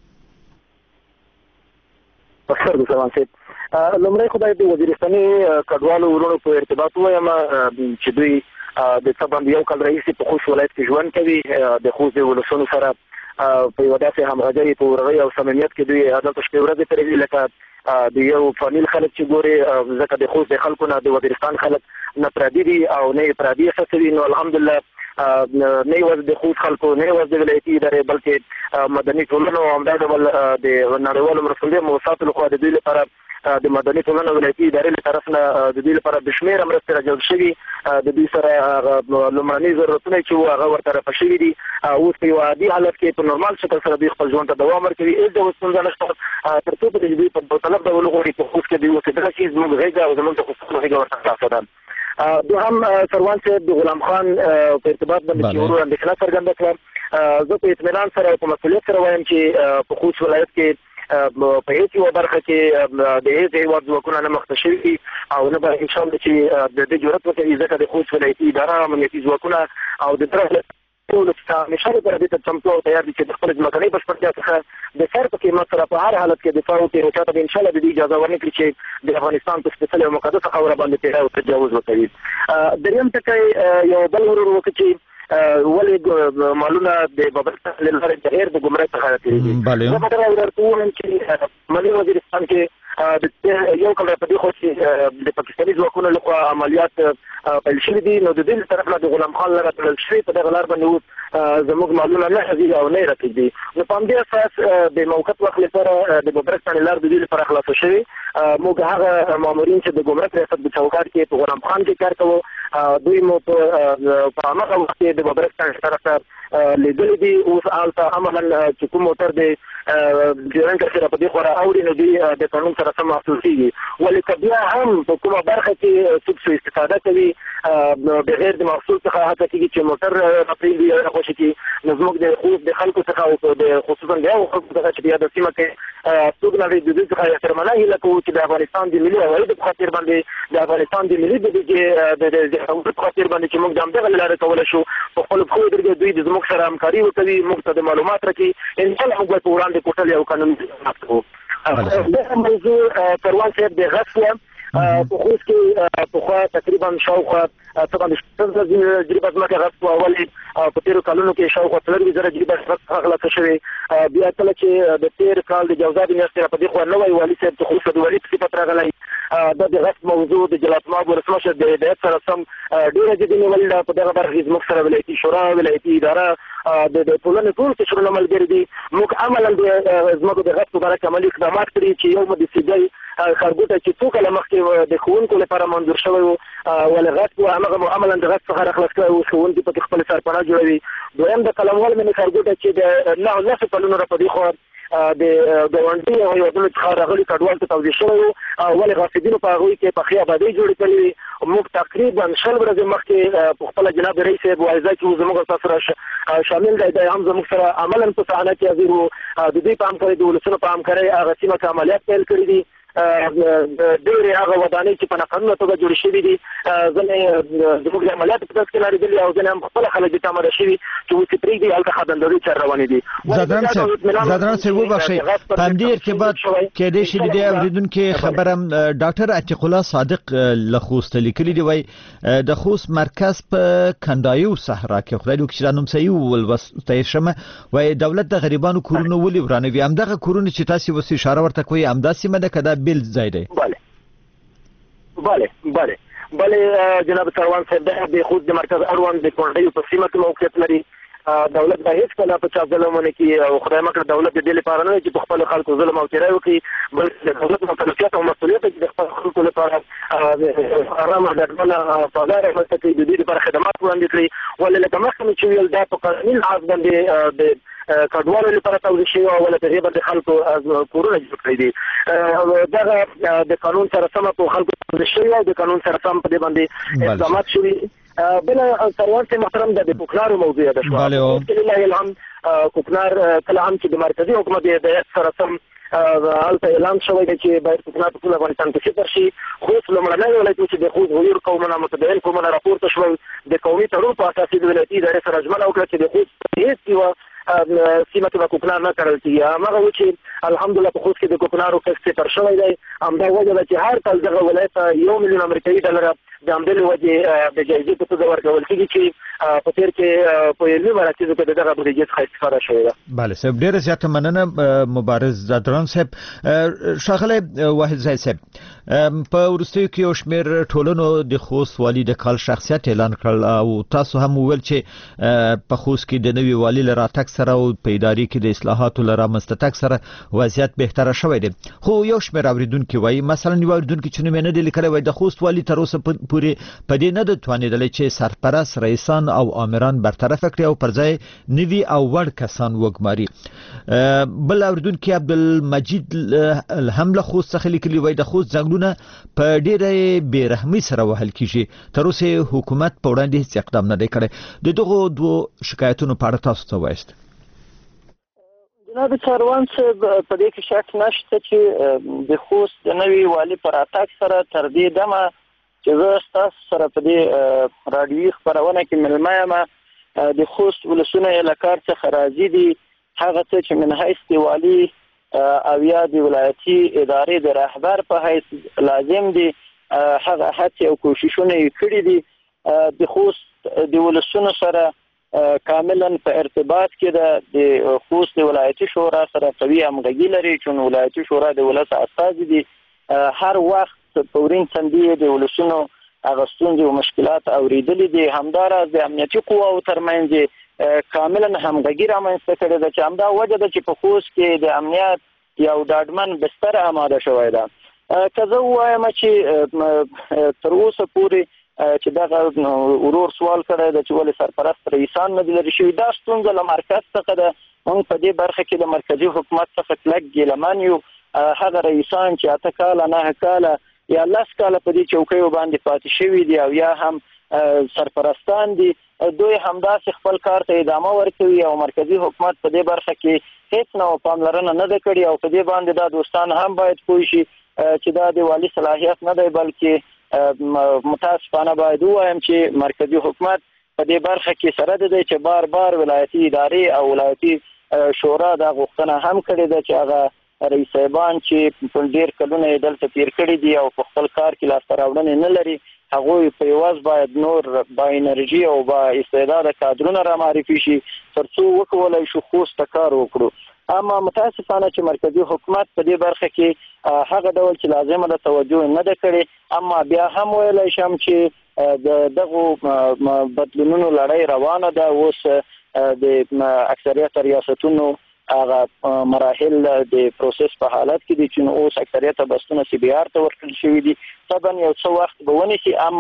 اکثر سلام صاحب لومړی خدای د وزیرستاني کډوالو ورونو په ارتباط وایم چې دوی د څه یو کال رئیس په خوست ولایت کې ژوند کوي. د خوست د ولسونو سره په یو داسې همغږي په ورغۍ او صمیمیت کې دوی دلته شپې ورځې تېروي لکه د یو فامیل خلک چې ګوري ځکه د خوست د خلکو نه د وزیرستان خلک نه پردي دي او نه یې پردي احساسوي. نو الحمدلله نه یوازې د خوست خلکو نه یوازې د ولایتي ادارې بلکې مدني ټولنو او همدا ډول د نړیوالو مرستندویو موسساتو لخوا د دوی لپاره د مدني ټولنو ولایتي ادارې له طرف نه د دوی لپاره د شمېره مرستې راجلب شوي. د دوی سره لومړني ضرورتونه چې وو هغه ورته رفع شوي دي. اوس په یو عادي حالت کې په نورمال شکل سره دوی خپل ژوند ته دوام ورکوي. هېڅ ډول ستونزه نشته. تر څو پورې دوی په طلب ډول وغواړي په خوست کې دوی اوسېدلی شي زموږ غېږه او زموږ د خوستونو غېږه ورته خلاصه ده. دوهم سروان صاحب د غلام خان په ارتباط باندې چې ورو اندېښنه څرګنده کړه. زه په اطمینان سره او په مسؤلیت سره وایم چې په خوست ولایت کې په هیڅ یو برخه کې د هیڅ هیواد ځواکونه نه مخته شوي او نه به انشاءالله چې د دې جرأت وکړي ځکه د خوست ولایتي اداره امنیتي ځواکونه او د طرف ټول همیشه لپاره دې ته چمتو او تیار دي چې د خپل ځمکنۍ بشپړتیا څخه د سر په قیمت سره په هر حالت کې دفاع وکړي او چاته به انشاءالله د دې اجازه ورنکړي چې د افغانستان په سپېڅلې او مقدسه خاوره باندې تېری او تجاوز وکوي. دریم ټکی یو بل ورور وکړي چې ولې مالونه د بابرستان له لارې بغیر د ګمرک څخه راځي. زه به درته ووایم چې مالي وزیرستان کې یو کال په دې خو چې د پاکستاني ځواکونو لخوا عملیات پیل شوي دي نو د دې طرف نه د غلام خان لاره تړل شوي په دغه لار باندې اوس زموږ مالونه نه راځي او نه راکېږي. نو په همدې اساس د موقت وخت لپاره د بابرستان لار د دې لپاره خلاصه شوې. موږ هغه مامورین چې د ګمرک ریاست په چوکاټ کې په غلام خان کې کار کوو دوی مو په هغه وخت کې د بابرستان طرف ته لیدلې دي. اوس هلته عملا چې کوم موټر د جرنګ سره په دې خورا اوري نو دوی د قانون سره سم محسوس کېږي. ولې که بیا هم په کومه برخه کې څوک څه استفاده کوي بغیر د محصول څخه هڅه کېږي چې موټر راپرېږدي یا راخوشي کړي نو زموږ د خوست د خلکو څخه او د خصوصا د هغو خلکو څخه چې بیا د سیمه کې څوک نه د دوی څخه احترامانه هیله کوو چې د افغانستان د ملي عوایدو په خاطر باندې د افغانستان د ملي د په خاطر باندې چې موږ د همدغه لارې کولی شو په خپلو پښو ودرېږو دوی د زموږ سره همکاري وکوي موږ ته د معلومات راکړي انشاءالله موږ به په وړاندې کوټل یو قانوني اجراءات کوو. دغه موضوع پروان صاحب د غصب په خوست کې پخوا تقریبا شاوخوا طبعا د جریبه ځمکه غصب ولې په تېرو کلونو کې شاوخوا 4,000 جریبه خلاصه شوې. بیا کله چې د تېر کال د جوزا د میاشتې را په دې خوا نوی والي صاحب د خوست د والي په صفت راغلی دا د غصب موضوع د جلالتمآب ولسمشر د هدایت سره سم ډېره جدي نیول ده. په دغه برخه کې زموږ سره ولایتي شورا ولایتي اداره د ټولنې ټول قشرونه ملګري دي. موږ عملا د ځمکو د غصب په باره کې عملي اقدامات کړي چې یو مو د سیجای ښارګوټی چې څو کاله مخکې د ښوونکو لپاره منظور شوی و ولې غصب همغه عملا د غصب څخه راخلاص کړی و ښوونکي پکې خپلې سرپناه جوړوي. دویم د قلموال مینې ښارګوټی چې د 9 کلونو را په دې خوا د ګاونډي او یو څخه راغلي کډوال ته توضیح شوی ولې غاصبینو په هغوی کې پخې آبادۍ جوړې کړې موږ تقریبا 100 ورځې مخکې په خپل جناب رئیس صاحب واعظه کې زموږ تاسو سره شامل دی دا هم زموږ سره عملاً په صحنه کې حاضر وو د دې په همکارۍ د ولسونو په همکارۍ هغه سیمه کې عملیات پیل کړي دي ډېرې هغه ودانۍ چې په ناقانونه توګه جوړې شوي دي ځینې زموږ د عملیاتو په ترڅ کې لارېدلي او ځینې هم خپله خلک دې ته آماده شوي چې اوس یې پرېږدي هلته خادندورۍ چارې روانې دي زادران صاحب وبخښئ په همدې ارتباط کېدای شي د دې اورېدونکي خبره ډاکټر عتیق الله صادق له خوسته لیکلي دي وایي د خوست مرکز په کندایو صحرا کې خدای دې وکړي چې دا نوم صحیح ولوستی شمه وایي دولت د غریبانو کورونه ولې ورانوي همدغه کورونه چې تاسې اوس اشاره ورته کوئ همدا سیمه ده که دا بیل ځای دی بله جناب سروان صاحب د خوست د مرکز اړوند د کونډیو په سیمه کې موقعیت لري دولت به هیڅکله په چا ظلم ونه کړي او خدای مکړه دولت د دې لپاره نه چې په خپلو خلکو ظلم او تېری وکړي بلکې د دولت مکلفیت او مسؤلیت چې د خپلو خلکو لپاره ارامه ډاډمنه فضا رامنځته کړي د دې لپاره خدمات وړاندې کړي ولې لکه مخکې مې چې ویل دا په قانوني لحاظ باندې د کډوالو لپاره توضیح شوی او ولې په دې باندې خلکو کورونه جوړ کړي دي دغه د قانون سره سم په خلکو توضیح شوی او د قانون سره سم په دې باندې اقدامات شوي بل سروان صاحب محترم د کوکنارو موضوع ده شو لله الحمد کوکنار کله هم چې د مرکزي حکومت د هدایت سره سم هلته اعلان شوی دی چې باید کوکنار په ټول افغانستان کې فطر شي خوست لومړنی ولایت و چې د خوست غویر قومونه متدین قومونه راپورته شول د قومي تړون په اساس د ولایتي ادارې سره ژمنه وکړه چې د خوست هېڅ یوه سیمه کې به کوکنار نه کرل کېږي هماغه و چې الحمدلله په خوست کې د کوکنارو کښت صفر شوی دی همدا وجه ده چې هر کال دغه ولایت ته 1 میلیون امریکایي ډالره د همدې وجې د جایزې په توګه ورکول کېږي چې په تېر کې په علمي مراکزو کې د دغه بودیجې څخه استفاده شوې ده بله صاحب ډېره زیاته مننه مبارز زادران صاحب ښاغلی واحد زاید صاحب په وروستیو کې یو شمېر ټولنو د خوست والي د کال شخصیت اعلان کړل او تاسو هم وویل چې په خوست کې د نوي والي له راتګ سره او په ادارې کې د اصلاحاتو له رامنځته تګ سره وضعیت بهتره شوی دی خو یو شمېر اورېدونکي وایي مثلا یو اورېدونکي چې نوم یې نه دی لیکلی وایي د خوست والي تر اوسه پورې په دې نه ده توانېدلی چې سرپرست رئیسان او آمران برطرفه کړي او پر ځای نوي او وړ کسان وګماري بل اورېدونکي عبدالمجید هم له خوست څخه لیکلي وایي د خوست ځنګلونه په ډېره بېرحمۍ سره وهل کېږي تر اوسه حکومت په وړاندې هېڅ اقدام نه دی کړی د دغو دوو شکایتونو په اړه تاسو څه وایاست جناب سروان صاحب په دې کې شک نشته چې د خوست د نوي والي په راتګ سره تر دې دمه چې زه ستاسو سره په دې راډیوي خپرونه کې مېلمه یم د خوست ولسونه یې له کار څخه راضي دي هغه څه چې من حیث د والي او یا د ولایتي ادارې د رهبر په حیث لازم دي هغه هڅې او کوششونه یې کړي دي د خوست د ولسونو سره کاملا په ارتباط کې د خوست ولایتي شورا سره قوي همغږي لري چې ولایتي شورا د ولس استازي دي هر وخت په ورین څنډې د ولسونو هغه ستونزې او مشکلات اورېدلي دي همداراز د امنیتي قواو ترمنځ کاملا همغږي رامنځته کړې ده چې همدا وجه ده چې په خوست کې د امنیت یو ډاډمن بستر آماده شوی ده که زه ووایم چې تر اوسه پورې چې دغه ورور سوال کړی ده چې ولې سرپرست رئیسان نه دي لرې شوي دا ستونزه له مرکز څخه ده موږ په دې برخه کې د مرکزي حکومت څخه کلک ګیلمن یو هغه رئیسان چې 8 کاله 9 کاله یا 10 کاله په دې چوکیو باندې پاتې شوي دي او یا هم سرپرستان دي دوی همداسې خپل کار ته ادامه ورکوي او مرکزي حکومت په دې برخه کې هیڅ نوع پاملرنه نه ده کړې او په دې باندې دا دوستان هم باید پوه شي چې دا د والي صلاحیت نه دی بلکې متاسفانه باید ووایم چې مرکزي حکومت په دې برخه کې سره ده چې بار بار ولایتي ادارې او ولایتي شورا دا غوښتنه هم کړې ده چې هغه رئیس صاحبان چې په ډېر کلونه یې دلته تیر کړي دي او په خپل کار کې لاسته راوړنې نه لري هغوی په یوازې باید نور با انرژي او با استعداده کادرونه را معرفي شي تر څو وکولای شو خوست ته کار وکړو اما متاسفانه چې مرکزي حکومت په دې برخه کې هغه ډول چې لازمه ده توجه نه ده کړې اما بیا هم ویلی شم چې دغه بدلونونو لړۍ روانه ده اوس د اکثریت ریاستونو هغه مراحل د پروسس په حالت کې دي چې اوس اکثریت بستونه سی بي آر ته ورکړل شوي دي طبعا یو څه وخت به ونیسي اما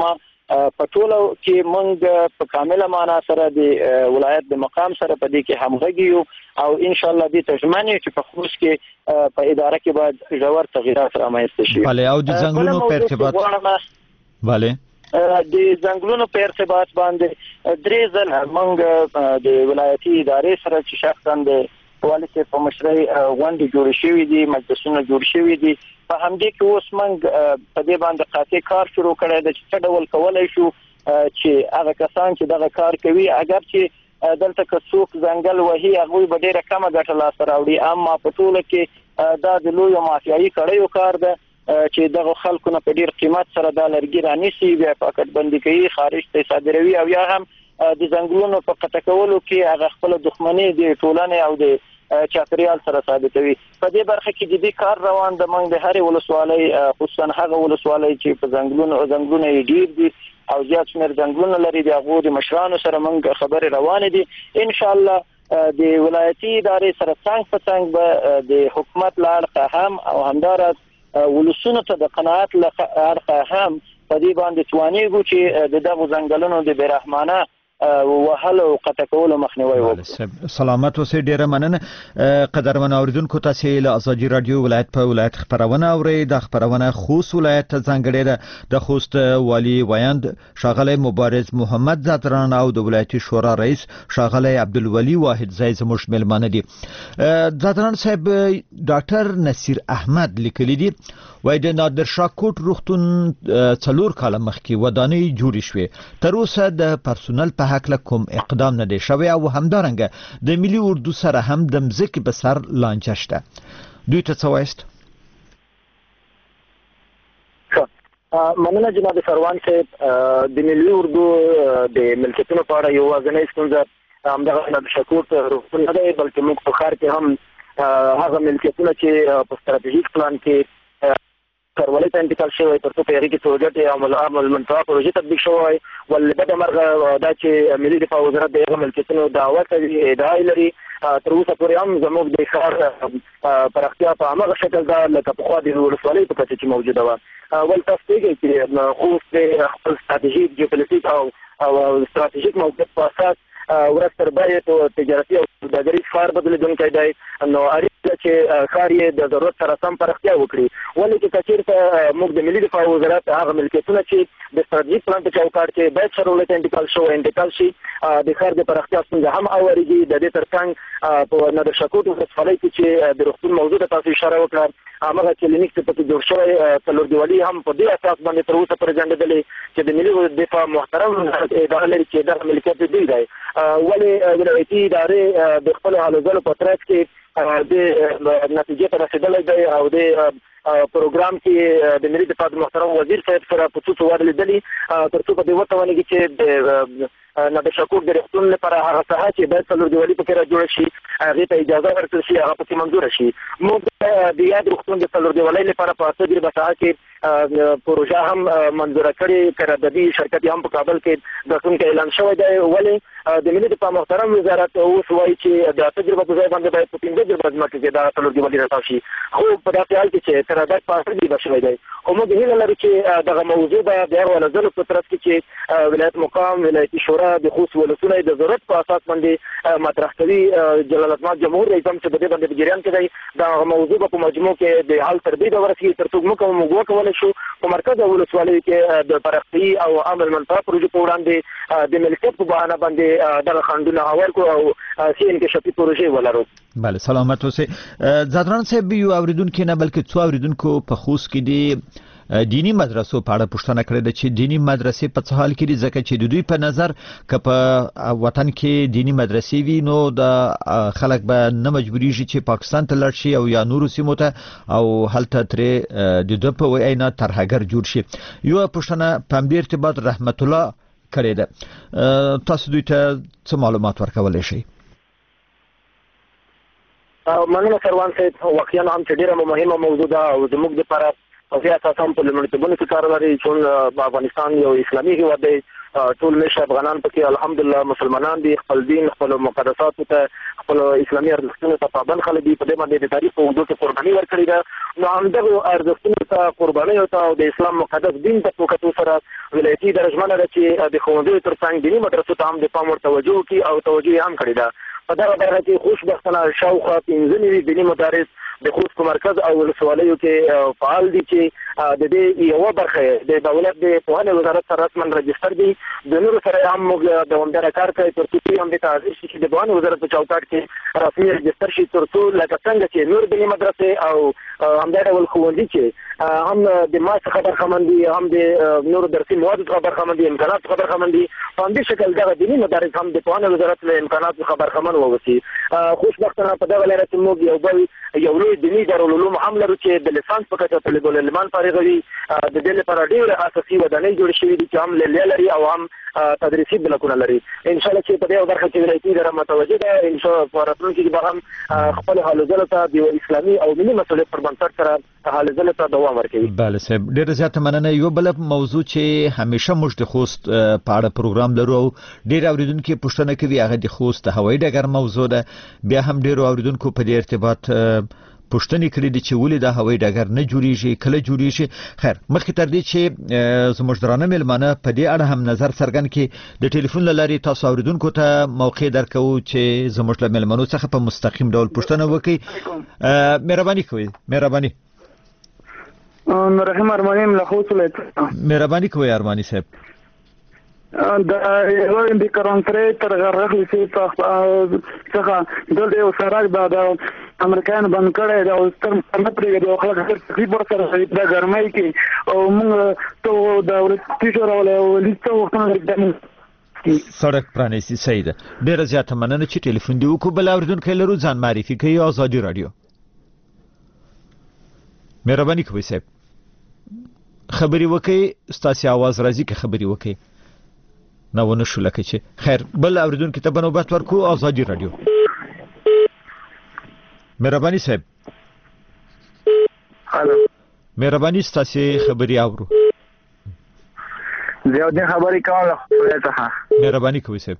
په ټولو کې موږ په کامله معنا سره د ولایت د مقام سره په دې کې همغږي یو او ان شاء الله دې تضمن چې په خوست کې په اداره کې باید ژور تغیرات رامنځته شي. بله او د ځنګلونو په ارتباط بله د ځنګلونو په ارتباط باندې درې ځله موږ د ولایتي ادارې سره چې شخصا د والي په مشرۍ غونډې جوړې شوې دي، مجلسونه جوړ شوي دي. په همدې کې اوس موږ په دې باندې قاطع کار شروع کړی دی چې څه ډول کولی شو چې هغه کسان چې دغه کار کوي اگر چې دلته که څوک ځنګل وهي هغوی به ډېره کمه ګټه لاسته راوړي، اما په ټوله کې دا د لویو مافیایي کړیو کار ده چې دغه خلکو نه په ډېر قیمت سره دا لرګي رانیسي، بیا پاکټ بندي کوي، خارج ته صادروي او یا هم د ځنګلونو په قطع کولو کې هغه خپله دښمني د ټولنې او د چاپیریال سره ثابتوي. په دې برخه کې جدي کار روان د موږ د هرې ولسوالۍ خصوصا هغه ولسوالۍ چې په ځنګلونه یې ډېر دي او زیات شمېر ځنګلونه لري، د هغو د مشرانو سره موږ خبرې روانې دي. ان شاء الله د ولایتي ادارې سره څنګ په څنګ به د حکومت له اړخه هم او همداراز ولسونو ته د قناعت له اړخه هم په دې باندې توانېږو چې د دغو ځنګلونو د بېرحمانه وهلو او قطع کولو مخنیوی وکړو. سلامت اوسئ. ډیره مننه قدرمن اوریدونکو، تاسو له ازادي رادیو ولایت په ولایت خبرونه اورئ. د خبرونه خوست ولایت ته ځانګړې ده. د خوست والی ویاند ښاغلی مبارز محمد زعتران او د ولایتي شورا رئیس ښاغلی عبدالولي واحد زی زموږ میلمانه دي. زعتران صاحب، ډاکټر نصیر احمد لیکلی دي وای د نادر شاه کوټ روغتون 4 کاله مخکې ودانۍ جوړې شوې، تر اوسه د پرسونل په هکله کوم اقدام نه دی شوی او همدارنګه د ملي اردو سره هم د مځکې په سر لانجه شته. دوی ته څه وایست؟ مننه جناب سروان صاحب. د ملي اردو د ملکیتونو په اړه یوازینۍ ستونزه همدغه نادر شاه کوټ روغتون نه دی، بلکې موږ په ښار کې هم هغه ملکیتونه چې په ستراتیژیک پلان کې کارولۍ ته انتقال شوی تر څو په هغې کې څو عمل منفعه پروژې تطبیق شوی. ولبده مرغه دا چې ملي دفاع وزارت د هغه ملکیتونو دعوه کوي، ادعا یې لري. تر اوسه پورې هم زموږ د ښار پراختیا په همغه شکل ده لکه پخوا د ولسوالۍ په کچه چې موجوده وه. ول تاسو پوهېږئ چې خوست د خپل ستراتیژیک جیوپولیټیک او ستراتیژیک موقعیت په اساس ورځ تر بلې په تجارتي او سوداګریز ښار بدلېدونکی دی. نو اړینه ده چې ښار یې د ضرورت سره سم پراختیا وکړي. ولې چې که چېرته موږ د ملي دفاع وزارت هغه ملکیتونه چې د ستراتیژیک پلان په چوکاټ کې باید ښارونو ته انتقال شي، د ښار د پراختیا ستونزه هم اوریږي. د دې تر څنګ په نادر شاه کوټ ولسوالۍ کې چې د روغتون موضوع ته تاسو اشاره وکړه، همغه کلینیک چې پکې جوړ شوی څلور دیوالي هم په دې اساس باندې تر اوسه پورې ځنډېدلې چې د ملي دفاع محترم اداره لري چې دغه ملکیت دوی دی. ولې ولایتي ادارې د خپلو هلو ځلو په ترڅ کې د نتیجې ته رسېدلی دی او د پروګرام کې د ملي دفاع محترم وزیر صاحب سره په څو واره لیدلي تر څو په دې وتوانېږي چې د نادر شاه کوټ د روغتون لپاره هغه ساحه چې باید څلور دیوالي پکې را جوړه شي هغې ته اجازه ورکړل شي، هغه پکې منظوره شي. موږ د یاد روغتون د څلور دیوالۍ لپاره په 8 ساحه کې پروژه هم منظوره کړې، قراردادي شرکت هم په کابل کې ګټونکی اعلان شوی دی. ولې د ملي دفاع محترم وزارت اوس وایي چې د 8 په ځای باندې باید په 15 ځمکه کې دا څلور دیوالي راتاو شي، خو په داسې حال کې چې قرارداد په 8 شوی دی. خو موږ هیله لرو چې دغه موضوع به د هغو هلو په ترڅ کې چې ولایت مقام ولایتي شورا د خوست ولسونه د ضرورت په اساس باندې مطرح کوي. جلال الدین جمهور رئیس هم چې په دې باندې په جریان کې دی، دا موضوع په مجموع کې د حل تر دې ورسېږي تر څو موږ وکولی شو په مرکز ولسوالۍ کې د پراختیايي او عمل منفعه پروژې په وړاندې د ملکیت په بهانه باندې دغه خنډونه هوار کړو او سي انکشافي پروژې ولرو. بله، سلامت اوسئ. زعتران صاحب، یو اوریدونکو نه بلکې څو اوریدونکو په خوست کې دي دینی مدرسو په اړه پوښتنه کړې ده چې دینی مدرسې په څه حال کې دي، ځکه چې د دوی په نظر که په وطن کې دینی مدرسې وي نو د خلک به نه مجبوریږي چې پاکستان ته لاړ شي او یا نورو سیمو ته او هلته ترې د دوی په وینا ترهګر جوړ شي. یو پوښتنه په همدې ارتباط رحمت الله کړې ده، تاسو دوی ته څه معلومات ورکولی شئ؟ مننه سروان صاحب، واقعا هم چې ډېره مهمه موضوع ده او زموږ دپاره او بیا اساسا په لمړیتوبونو کې کار لري چې افغانستان یو اسلامي هیواد دی ټول نشه افغانان پکې الحمدلله مسلمانان دي خپل دین خپل مقدساتو ته خپل اسلامي ارزښتونو ته پابند خلک دي په دې باندې د تاریخ په اوږدو کې قرباني ورکړې ده نو همدغه ارزښتونو ته قرباني او د اسلام مقدس دین ته په کتو سره ولایتي درجمنه ده چې د ښوونځیو ترڅنګ دیني مدرسو ته هم د پام ور توجه وکړي او توجه هم کړې ده په دغه برخه کې خوشبختانه شاوخوا 15 نوي دیني مدارس د خوست په مرکز او ولسوالیو کې فعال دي چې د دې یو برخه د دولت د پوهنې وزارت سره رسماً رجستر دي د نورو سره هم موږ دوامداره کار کوي تر څو هم د تعزیز شي چې د پوهنې وزارت په چوکاټ کې رسمي رجستر شي تر څو لکه څنګه چې نور دیني مدرسې او همدا ډول ښوونځي چې هم د ما څخه برخمن دي هم د نورو درسي موادو څخه برخمن دي امکانات څخه برخمن دي په همدې شکل دغه دیني مدارس هم د پوهنې وزارت له امکاناتو څخه برخمن واوسي خوشبختانه په دغه لاره چې موږ یو لوی دیني دارالعلوم هم لرو چې د لیسانس په کچه طالب العلمان فارغوي د دې لپاره ډېر اساسي ودانۍ جوړ شوي دي چې هم لیلیه لري او هم تدریسي بلاکونه لري ان شاء الله چې په دې برخه کې ولایتي اداره متوجه ده ان شاء الله په راتلونکي کې به هم خپل حالو ځلو ته د اسلامي او ملي مسؤلیت پر بنسټ سره حالو ځلو ته دوام ورکوي. بله صاحب ډېره زیاته مننه. یو بل موضوع چې همیشه موږ د خوست په اړه پروګرام لرو او ډېر اوریدونکو پوښتنه کوي هغه د خوست هوایي ډګر موضوع ده. بیا هم ډېر اوریدونکو په دې ارتباط پوښتنې کړې دي چې ولې دا هوایي ډګر نه جوړیږي کله جوړیږي. خیر مخکې تر دې چې زموږ درانه مېلمانه په دې اړه هم نظر څرګند کړي د ټلیفون له لارې تاسو اوریدونکو ته موقع درکوو چې زموږ له مېلمنو څخه په مستقیم ډول پوښتنه وکړي. مهرباني کوئ. مهرباني رحیم ارمانی ملخوص مهرباني کوئ ارمانی صاحب. د یو د کانفرنس تر غرغلی څخه د یو سراج د امریکایانو بند کړی دا ستر نه پرېږدي او خلک هر تقریبا سره د ګرمۍ کې او موږ ته د ولایتي شورا ولایتي وختونه سړک پرانیستي. صحیح ده. ډېره زیاته مننه چې ټلیفون دې وکړو. بل اوریدونکی لرو ځان معرفي کوي ازادي راډیو. مهرباني کوئ صاحب خبرې وکړئ ستاسې اواز راځي که خبرې وکړئ نه ونه شو لکه چې خیر بل اوریدونکي ته به نوبت ورکړو. ازادي راډیو. مهرباني صاحب. هلو مهرباني ستاسې خبرې اورو. ضیاءالدین خبرې کوم له خپلې څخه. مهرباني کوئ صاحب.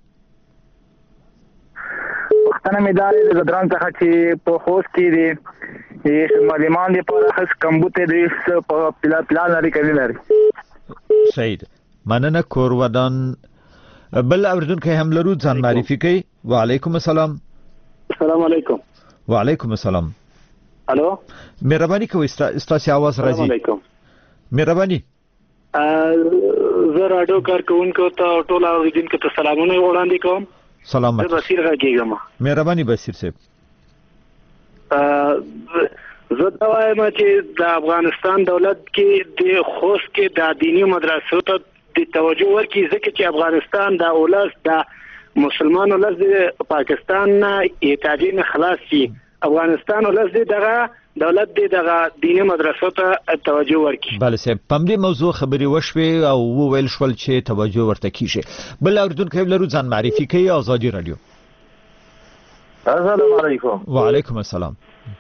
پوښتنه مې دا دی د ګدران څخه چې په خوست کې دی معلمان دپاره هېڅ کمبوټ دی په پلان لري که نه لري. صحیح ده. مننه. کور ودان. بل اوریدونکی هم لرو ځان معرفي کوي. وعلیکم السلام. السلام علیکم. وعلیکم السلام. الو مهرباني کوئ ستاسې اواز راځي. السلام علیکم. مهرباني. زه راډیو کارکوونکو ته ټول اوریدونکو ته سلامونه وړاندې کوم. سلامت. زه بصیر غږیږم. مهرباني بصیر صاحب. زه دا وایم چې د افغانستان دولت کې د خوست کې د دیني مدرسو ته د توجه ورکړي ځکه چې افغانستان د اولس د مسلمان اولس د پاکستان نه احتیاجي نه خلاص شي. افغانستان اولس دغه دولت دغه دیني مدرسو ته توجه ورکړي. بله صاحب په همدې موضوع خبرې وشوې او وویل شول چې توجه ورته کیږي. بل اوریدونکی لرو ځان معرفي کوي. ازادي راډیو. السلام علیکم. وعلیکم السلام.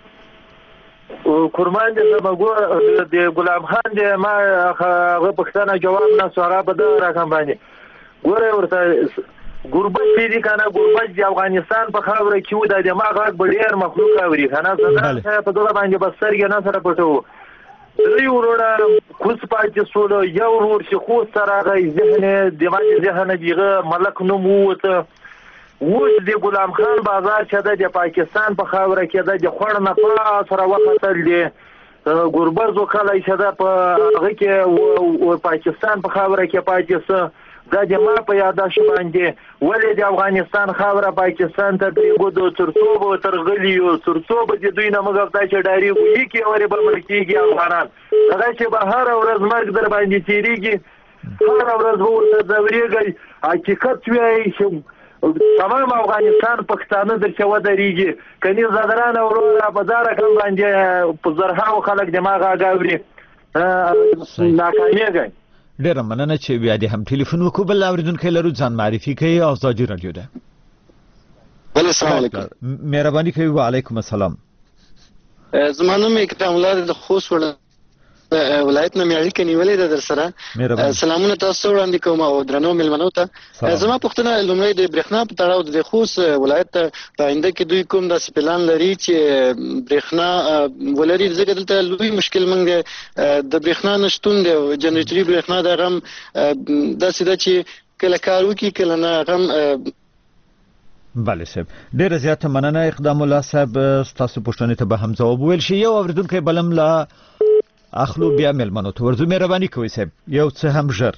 قربان دې زما د غلام خان دې ما هغه پښتنه جواب نه سوغه په دغه رقم باندې ګوره ورته غربت دې کنه غربت د افغانستان په خاوره کې و د ما غږ ډېر مخلوق اوري کنه زه په دغه باندې بسرګ نه سره پټو دوی وروړه کوس پاتې سولو یو ورور چې خو سره غي ذهن دماغ ذهن دیغه ملک نو موته اوس د غلام خان بازار چې د پاکستان په خاوره کې د خور نه په سره وختل دي ګوربز وکړای چې د په هغه کې پاکستان په خاوره کې پاتې دا د ما په یاداش باندې ولې د افغانستان خاوره پاکستان ته پریږدو ترڅو به ترغلیو ترڅو به د دوی نه موږ دا چې ډاری وي کې اوري بل ملکیږي افغانان دا چې به هر ورځ مرګ در باندې تیریږي هر ورځ ورته ځوريږي حقیقت وایي چې تمام افغانستان پښتانه درته ودرېږي کني زدران اورو بازار کم باندې په زرهاو خلک دماغ غاوري ناکامېږي. ډېره مننه چې بیا دې هم ټلیفون وکړو. بل اوریدونکی لرو ځان معرفي کوي. ازادي راډیو ده. بله السلام علیکم. مهرباني کوي. وعلیکم السلام. زما نوم اکرام الله د خوست ولایت نه مې اړیکه نیولې ده در سره. سلامونه تاسو وړاندې کوم او درنو مېلمنو ته. زما پوښتنه لومړی د برېښنا په تړاو د خوست ولایت په آینده کې دوی کوم داسې پلان لري چې برېښنا ولري؟ ځکه دلته لوی مشکل موږ د برېښنا نشتون دی او جنریټري برېښنا د غم داسې ده چې کله کار وکړي کله نه غم. بله صاحب ډیره زیاته مننه اقدام الله صاحب، تاسو پوښتنې ته به هم ځواب ویل شي. یو اوریدونکی بلم لا اخلو بیا مېلمنو ته ورځو. مهرباني کوئ صاحب یو څه هم ژر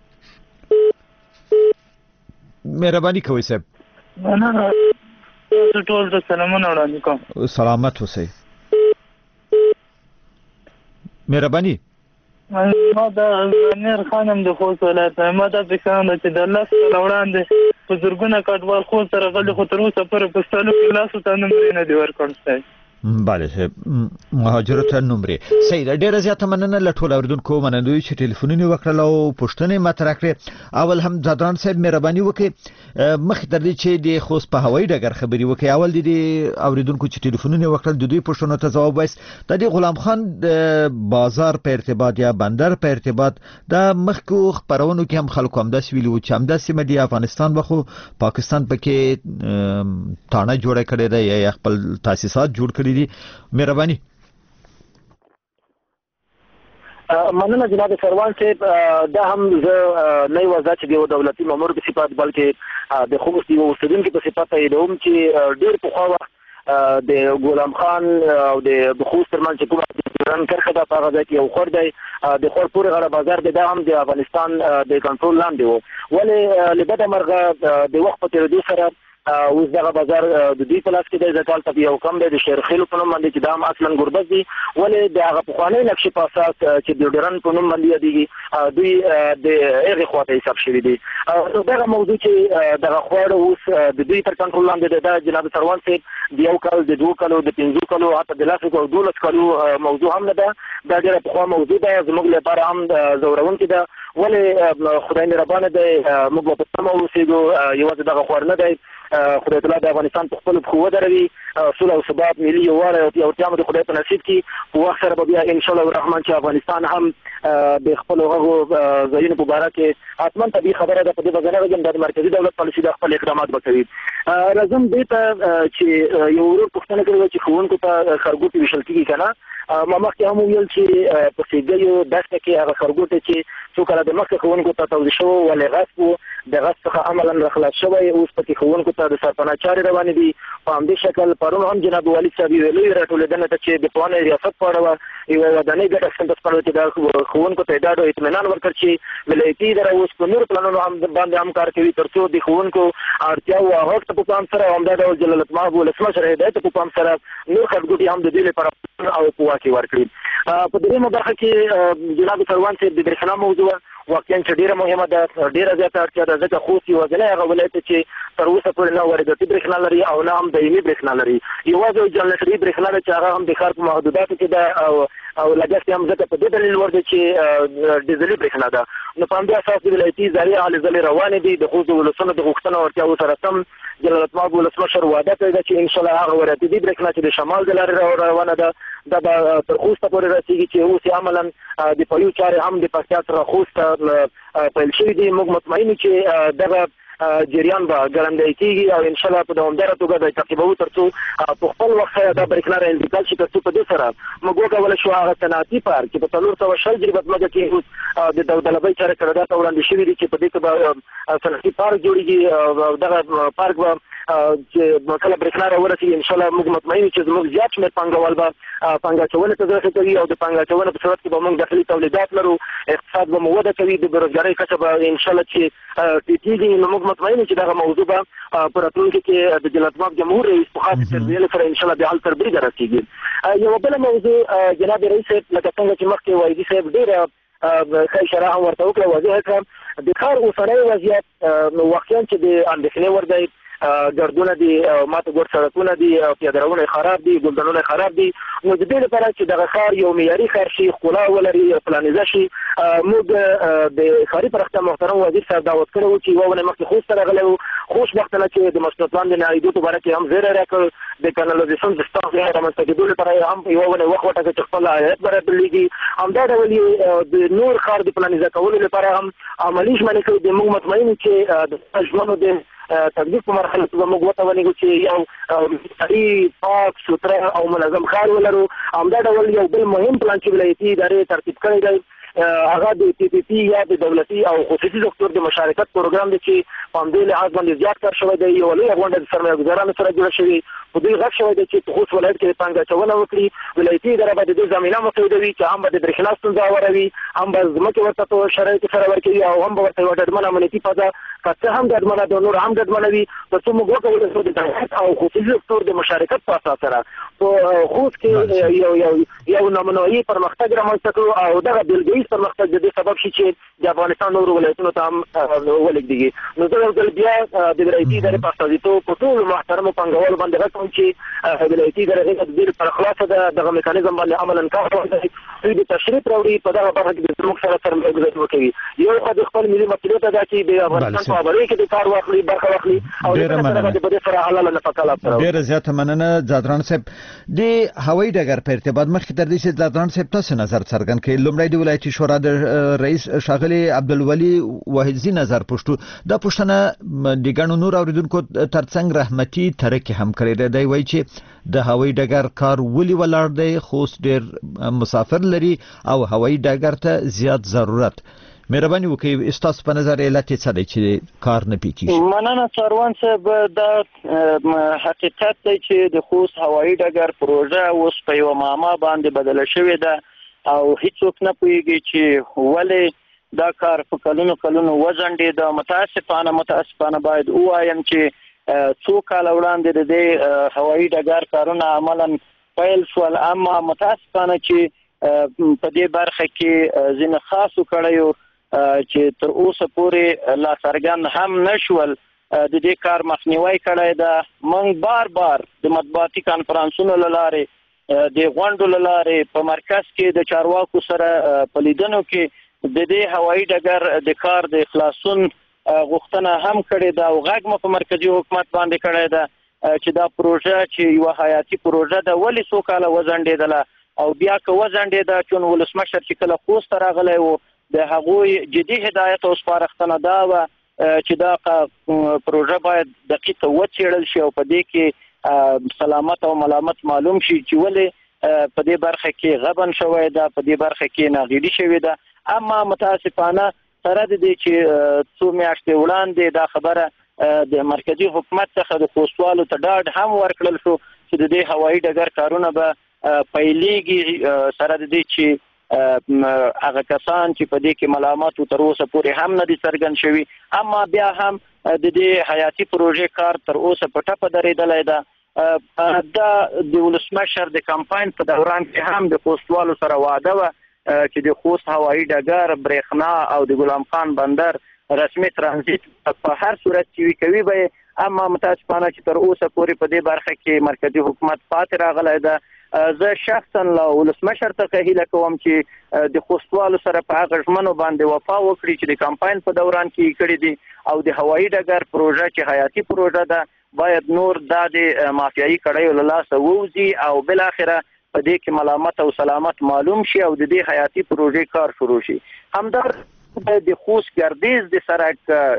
مهرباني کوئ صاحب. مننه ټول ته سلامونه وړاندې کوم. سلامت اوسئ. مهرباني. ما دا امیر خانم د خوست ولایت ما دا فکرانه چې د الله سره وړاندې په زرګونه کډوال خو سره غلي خو تر اوسه پر پښتنو کې لاسو ته نمبر نه دی ورکړل. بله صاحب مهاجرت نمبر صحیح ده. ډیره زیاته مننه له ټولو اوریدونکو منندوی چې ټلیفونونه وکړل او پوښتنې مطرح کړې. اول هم ځدران صاحب مهرباني وکړئ مخکې تر دې چې د خوست په هوایي ډګر خبرې وکړئ اول د اوریدونکو چې ټلیفونونه وکړل د دوی پوښتنو ته ځواب وایست. د غلام خان بازار په ارتباط یا بندر په ارتباط د مخکو خبرونو کې هم خلکو هم داسې ویلي و چې هم داسې مدي افغانستان بخو پاکستان پکې تانه جوړه کړې ده یا خپل تاسیسات جوړ کړي دي. مهرباني. مننه جناب سروان صاحب. دا هم زه نه یوازې چې د دولتي مامور په صفت بلکې د خوست یو اوسیدونکو په صفت ایدوم چې ډېر پخوا د غلام خان او د خوست ترمنځ چې کومه رن کرخه دا په غزا کې یو خور دی د خور پورې غړ بازار دی دا هم د افغانستان د کنټرول لاندې و. ولې لبد مرغه د وخت په تیریدو سره اوس دغه بازار د دې په لاس کې د ځکال ته یو کم دی د شیرخیلو په نوم باندې چې دا هم اصلا ګربز دی. ولې د هغه پخوانی نقشې په اساس چې د ډیرن په نوم باندې دی دوی د هغه خواته حساب شوی دی. دغه موضوع چې دغه خوړ اوس د دوی تر کنټرول لاندې د جناب سروان صاحب د یو کال د دوه کالو د 15 کالو حتی د لاسو او 12 کالو موضوع هم نه ده. دا ډیره پخوا موضوع ده زموږ لپاره هم زورون کې ده. ولې خدای مهربانه دی موږ په سمو اوسېږو یوازې دغه خوړ نه دی. خدای تعالی د افغانستان په خپل خو ودروي صلح او ثبات ملي یووالی او پیاوړتیا د خدای په نصیب کې په وخت سره به بیا ان شاء الله الرحمن چې افغانستان هم د خپل هغو ځایونو په باره کې حتما طبیعي خبره ده. په دې بګنه راځم د مرکزی دولت پالیسي د خپل اقدامات وکوي. راځم دې ته چې یو ورور پوښتنه کوي چې ښوونکو ته خرګوټي ویشل کیږي کنه. ما مخکې هم ویل چې په سیګیو داسته کې هغه خرګوټي چې څو کله د مخکې ښوونکو ته توضیح شو ولې غصب وو د غصب څخه عملا راخلاص شوی اوس پکې ښوونکو ته د سرپناه چارې روانې دي. په همدې شکل پرون هم جناب والي صاحب ویلي راټولېدنه ته چې د پوهنې ریاست په اړه یو ودانۍ ګډه سنټس په اړه چې د ښوونکو ته ډاډ او اطمینان ورکړ چې ولایتي اداره اوس په نور پلانونو هم باندې هم کار کوي تر څو د ښوونکو اړتیا او هغه په پام سره هم د جلالت مآب ولسمشر هدایت په پام سره نور خدمات هم د دې لپاره او قوا کې ورکړي. په دې برخه کې جناب سروان صاحب د برېښنا موضوع واقعا چې ډیره مهمه ده ډیره زیاته اړتیا ده ځکه خوست یوازینی هغه ولایت چې تر اوسه پورې نه وارداتي برېښنا لري او نه هم دایمي برېښنا لري. یوازې جنریټري برېښنا ده چې هغه هم د ښار په محدوداتو کې ده او لګښت هم ځکه په دې دلیل ور دی چې ډیزلي برېښنا ده. نو په همدې اساس د ولایتي ادارې هلې ځلې روانې دي د خوست د ولسونو د غوښتنو او اړتیاوو سره سم جلالت مآب ولسمشر وعده کوي چې ان شاء الله هغه وارداتي برېښنا چې د شمال د لارې روانه ده دا به تر خوسته پورې رسیږي چې اوس عملا د پلیو چارې هم د پکتیا سره خوسته پیل شوي دي. موږ مطمئن یو چې دغه جریان به ګړندی کېږي او ان شاء الله په دوامداره توګه د تعقیبوو تر څو په خپل وخت سره دا برېښنا را انتقال شي تر څو په دې سره موږ وکولی شو هغه صنعتي پارک چې په 420 جریبه ځمکه کې اوس د دولبۍ چارې قرارداد ته وړاندې شوي دي چې په دې کې به صنعتي پارک جوړېږي. دغه پارک به چې کله برېښنا را ورسېږي ان شاء الله موږ مطمئن یو چې زموږ زیات شمېر پانګوال به پانګه اچونې ته زړه کوي او د پانګه اچونې په صورت کې به موږ داخلي تولیدات لرو اقتصاد به مو وده کوي د بېروزګارۍ کچه به ان شاء الله چې ټیټېږي. نو موږ مطمئن یو چې دغه موضوع به په راتلونکي کې د جلالت مآب جمهور رئیس په خاص تربیې سره ان شاء الله بیا حل تر بریده رسېږي. یوه بله موضوع جناب رئیس صاحب لکه څنګه چې مخکې وایدي صاحب ډېره ښه اشاره هم ورته وکړه واضحه کړه د ښار اوسنی وضعیت واقعا چې د اندېښنې وړ دی. ګردونه دي ماته ګوډ سړکونه دي پیادهروونه خراب دي ګلدانونه خراب دي. نو د دې لپاره چې دغه ښار یو معیاري ښار شي ښکلا ولري پلانیزه شي موږ د ښاري پراختیا محترم وزیر صاحب دعوت کړی و چې یوه اونۍ مخکې خوست ته راغلی و خوشبختانه چې د مسنود لاندې نه ایدو په اړه کې هم زیری راکړ د کانالیزیشن د سیستم د رامنځته کېدو لپاره هم یو ونه وخت وټاکه چې خپل هیات برابرېږي همدا ډول د نور ښار د پلانیزه کولو لپاره هم عملي ژمنې کوي د موږ مطمئن چې د ژمنو د تطبیق په مرحله کې موږ وتوانیږو چې یو صحیح پاک سوتره او منظم ښار ولرو همدا ډول یو بل مهم پلان چې ولایتي ادارې ترتیب کړی دی هغه د پی پی پی یا د دولتي او خصوصي سکتور د مشارکت پروګرام دی چې په همدې لحاظ باندې زیات کار شوی دی یو لویه غونډه د سرمایه‌ګذارانو سره جوړه شوې په دوی غږ شوی دی چې په خوست ولایت کې پانګه اچونه وکړي ولایتي اداره باید د دې زمینه مسودوي چې هم به د برېښنا ستونزه هواروي هم به ځمکې ورته په شرایطو سره ورکوي او هم به ورته یوه ډډمنه امنیتي فضا که څه هم ډډمنه د نور هم ډډمنه وي تر څو موږ وکولی شو د دولت او خصوصي سکتور د مشارکت په اساس سره په خوست کې یو نمونهیي پرمختګ رامنځته کړو او دغه بېلګهیز پرمختګ د دې سبب شي چې د افغانستان نورو ولایتونو ته هم ولېږدېږي نو زه یو ځل بیا د ولایتي ادارې په استازیتوب په ټولو محترمو پانګوالو باندې غږ کوم چې ولایتي ادارې د دې لپاره خلاصه ده دغه میکانیزم باندې عملاً کار کوي دوی د تشریف راوړي په دغه برخه کې زموږ سره سرمایه‌ګذاري وکوي یو خو د خپل ملي مسؤلیت ادا کړي د افغانستان په ابادۍ کې د کار واخلي برخه واخلي او د دې سره حلاله نفقه لري ډېر زیاته مننه ځدران صاحب د هوایي ډګر په ارتباط مخکې تر دې چې ځدران صاحب تاسو نظر څرګند کړئ لومړی د ولایتي شورا د رئیس ښاغلي عبدالولي واحدزي نظر پوښتو دا پوښتنه د ګڼو نور اوریدونکو ترڅنګ رحمتي ترکي هم کړې ده دی وایي چې د هوایي ډګر کار ولې ولاړ دی خوست ډېر مسافر لري او هوایي ډګر ته زیات ضرورت مهرباني وکړئ ستاسو په نظر علت څه دی چې کار نه پیچیږي مننه سروان صاحب دا حقیقت دی چې د خوست هوایي ډګر پروژه اوس په یوه معما باندې بدله شوې ده او هیڅوک نه پوهیږي چې ولې دا کار په کلونو وځنډېده متاسفانه باید ووایم چې څو کاله وړاندې د دې هوایي ډګر کارونه عملاً پیل شول اما متاسفانه چې په دې برخه کې ځینې خاصو کړیو چې تر اوسه پورې لا څرګند هم نشول د دې کار مخنیوی کړی ده موږ بار د مطبوعاتي کانفرانسونو له لارې د غونډو له لارې په مرکز کې د چارواکو سره په لیدنو کې د دې هوایي ډګر د کار د خلاصون غوښتنه هم کړې ده او غږ مو په مرکزي حکومت باندې کړی ده چې دا پروژه چې یوه حیاتي پروژه ده ولې څو کاله وځنډېدله او بیا که وځنډېده چون ولسمشر چې کله خوست ته راغلی و د هغوی جدي هدایت او سپارښتنه دا وه چې دا پروژه باید دقیقه وڅېړل شي او په دې کې سلامت او ملامت معلوم شي چې ولې په دې برخه کې غبن شوی ده په دې برخه کې ناغېړي شوې ده اما متاسفانه سره د دې چې څو میاشتې وړاندې دا خبره د مرکزي حکومت څخه د خوستوالو ته ډاډ هم ورکړل شو چې د دې هوایي ډګر کارونه به پیلېږي سره د دې چې هغه کسان چې په دې کې ملامت تر اوسه پورې هم نه دي څرګند شوي اما بیا هم د دې حیاتي پروژې کار تر اوسه په ټپه درېدلی ده دا د ولسمشر د کمپاین په دوران کې هم د خوستوالو سره وعده وه چې د خوست هوایي ډګر برېښنا او د غلام خان بندر رسمي ترانزیت په هر صورت چې وي کوي به اما متاسفانه چې تر اوسه پورې په دې برخه کې مرکزي حکومت پاتې راغلی ده زه شخصا له ولسمشر څخه هیله کوم چې د خوستوالو سره په هغه ژمنو باندې وفا وکړي چې د کمپاین په دوران کې کړي دي او د هوایي ډګر پروژه چې حیاتي پروژه ده باید نور دا د مافیایي کړیو له لاسه ووځي او بالاخره په دې کې ملامت او سلامت معلوم شي او د دې حیاتي پروژې کار شروع شي همدارس د خوست ګردیز د سړک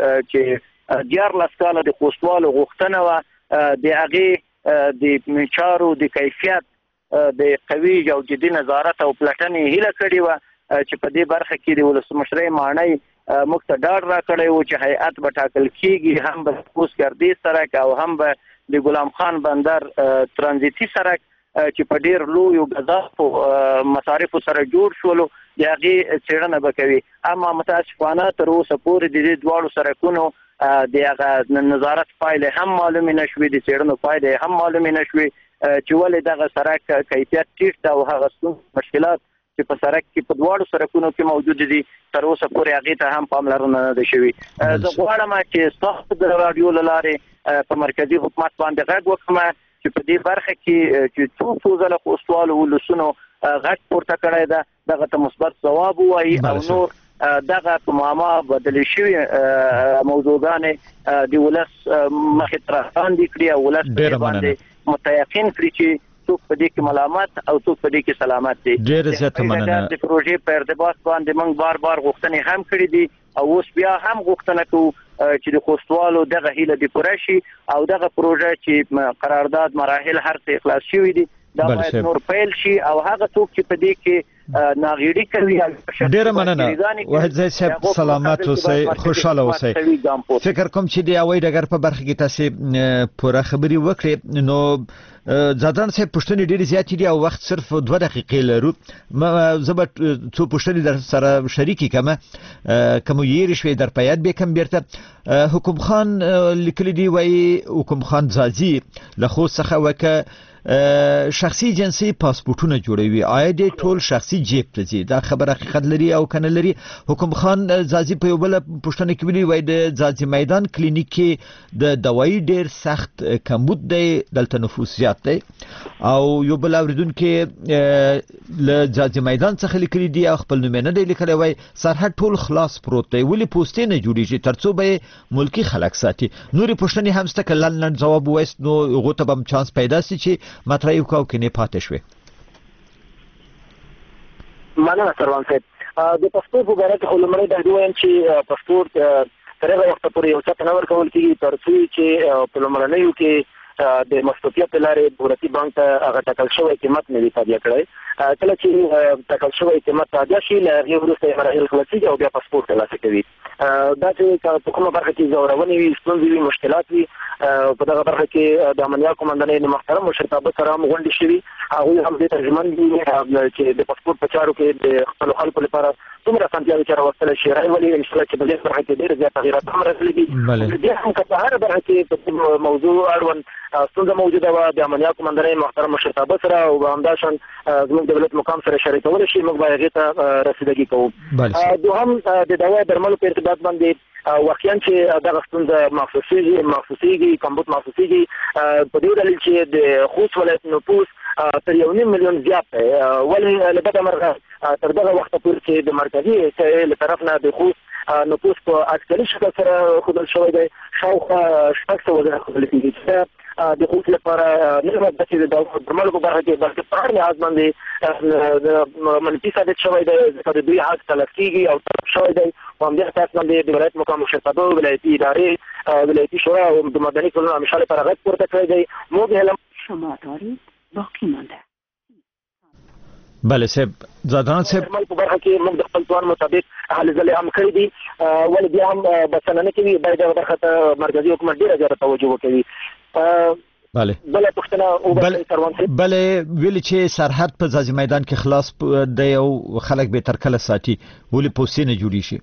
چې 14 کاله د خوستوالو غوښتنه وه د هغې د چارو د کیفیت د قوي او جدي نظارت او پلټنې هیله کړې وه چې په دې برخه کې د ولسمشرۍ ماڼۍ موږ ته ډاډ راکړی و چې هیئت به ټاکل کېږي هم به خوست ګردیز سړک او هم به د غلام خان بندر ترانزیتي سړک چې په ډېر لویو ګزافو مصارفو سره جوړ شولو د هغې څېړنه به کوي اما متاسفانه تر اوسه پورې د دې دواړو سړکونو د هغه نظارت پایلې هم معلومې نه شوې د څېړنو پایلې هم معلومې نه شوې چې ولې دغه سړک کیفیت ټیټ ده او هغه ستونزې مشکلات چې په سړک کې په دواړو سړکونو کې موجود دي تر اوسه پورې هغې ته هم پاملرنه نه ده شوې زه غواړم چې ستاسو د راډیو له لارې په مرکزي حکومت باندې غږ وکړم چې په دې برخه کې چې څو ځله خوستوالو ولسونو غږ پورته کړی ده دغه ته مثبت ځواب ووایي او نور دغه معما بدل شوی موضوعګانې د ولس مخې ته راځي کړی او ولس باندې متيقن کړی چې څوک په دې کې ملامت او څوک په دې کې سلامت دي. ډېر زیاته مننه. د پروژې په ارتباط باندې موږ بار غوښتنې هم کړې دي او اوس بیا هم غوښتنه کوو چې د خوستوالو دغه هیله د پوره شي او دغه پروژه چې قرارداد مراحل هر څه اخلاص شوی دي دا باید نور پیل شي او هغه څوک چې په دې کې ناغېړي کوي. ډېر مننه واحد زئی صاحب، سلامت اوسئ، خوشاله اوسئ. فکر کوم چې د هوایي ډګر په برخه کې تاسو پوره خبري وکړې. نو زادران صاحب پوښتنې ډېرې زیاتې دي او وخت صرف 2 دقیقې لرو. زه به څو پوښتنې در سره شریکې کړم کوم یې شوي در په یاد به کم بیرته. حکم خان لیکلي دی وایي حکم خان ځاځي له خو څخه وکه شخصي جنسي پاسپورتونه جوړوي، آیا د ټول شخصي جیب ته ځي؟ دا خبره حقیقت لري او کنه لري؟ حکم خان ځاځي په یو بل پوښتنه کې ویلي وای د ځاځي میدان کلینیک کې د دوايي ډیر سخت کمبود دی، دلته نفوس زیات دی. او یو بل اوریدونکو له ځاځي میدان څخه لیکلي دی او خپل نوم نه دی لیکلی وای سرحد ټول خلاص پروت دی، ولې پوسټې نه جوړیږي ترڅو به ملکی خلک ساتي؟ نورې پوښتنې هم ست کلل نه جواب وایست نو هغه ته به چانس پیدا سي چې مطرح یو کاو کې نه پاتې شوي. مننه سروان صاحب. د پاسپورت په اړه خو لمړی دا وایم چې پاسپورت تر هغه وخت پورې یو څه نه ورکول کیږي تر څو چې په لمړنیو کې د مستوفیت لارې دولتي بانک ته هغه ټاکل شوی قیمت نه وي تابع کړی. کله چې ټاکل شوی قیمت تابع شي له هغې وروسته مراحل خلاصېږي او بیا پاسپورت ترلاسه کوي. دا چې په کومه برخه کې زورونې وي، ستونزې وي، مشکلات وي، په دغه برخه کې د امنیه قومندانۍ محترم مشرتابه سره هم غونډې شوي، هغوی هم دې ترجمان دي چې د پاسپورت په چارو کې د خپلو خلکو لپاره څومره اسانتیاوې چې راوستلی شي رایې ولې انشاءالله چې په دې برخه کې ډېر زیات تغیرات هم راغلي دي. بیا هم که په هره برخه کې په موضوع اړوند ستونزه موجوده وه د امنیه قومندانۍ محترم مشرتابه سره او همداشان زموږ د ولایت مقام سره شریکولی شي، موږ به هغې ته رسیدګي کوو. دوهم د دوا درملو په ارتباط باندې واقعا چې دغه ستونزه محسوسېږي کمبود محسوسېږي په دې دلیل چې د خوست ولایت نفوس تر 1.5 میلیون زیات دی. ولې له بده مرغه تر دغه وخته پورې چې د مرکزي اسرائیل له طرف نه د خوست نفوس په اټکلي شکل سره ښودل شوی دی، شاوخوا 600 زره ښودل کېږي چې د خوست لپاره نه مطلب چې د درملو په برخه کې بلکې په هر لحاظ باندې منفي ثابت شوی دی ځکه د دوی حق تلف کېږي او طلب شوی دی. په همدې اساس باندې د ولایت مقام مشرتابه، ولایتي ادارې، ولایتي شورا او د مدني ټولنو همیشه لپاره غږ پورته کړی دی. موږ شما دارید باقی مانده. بله صاحب، زادران صاحب په برخه کې موږ د خپل توان مطابق هلې ځلې هم کړي دي، ولې بیا هم بسنه نه کوي، باید دغه برخه ته مرکزي حکومت ډېره زیاته توجه وکوي. بله بله پوښتنه بله ویلي چې سرحد په ځاځي میدان کې خلاص دی او خلک به تر کله ساتي، ولې پوستې نه جوړیږي؟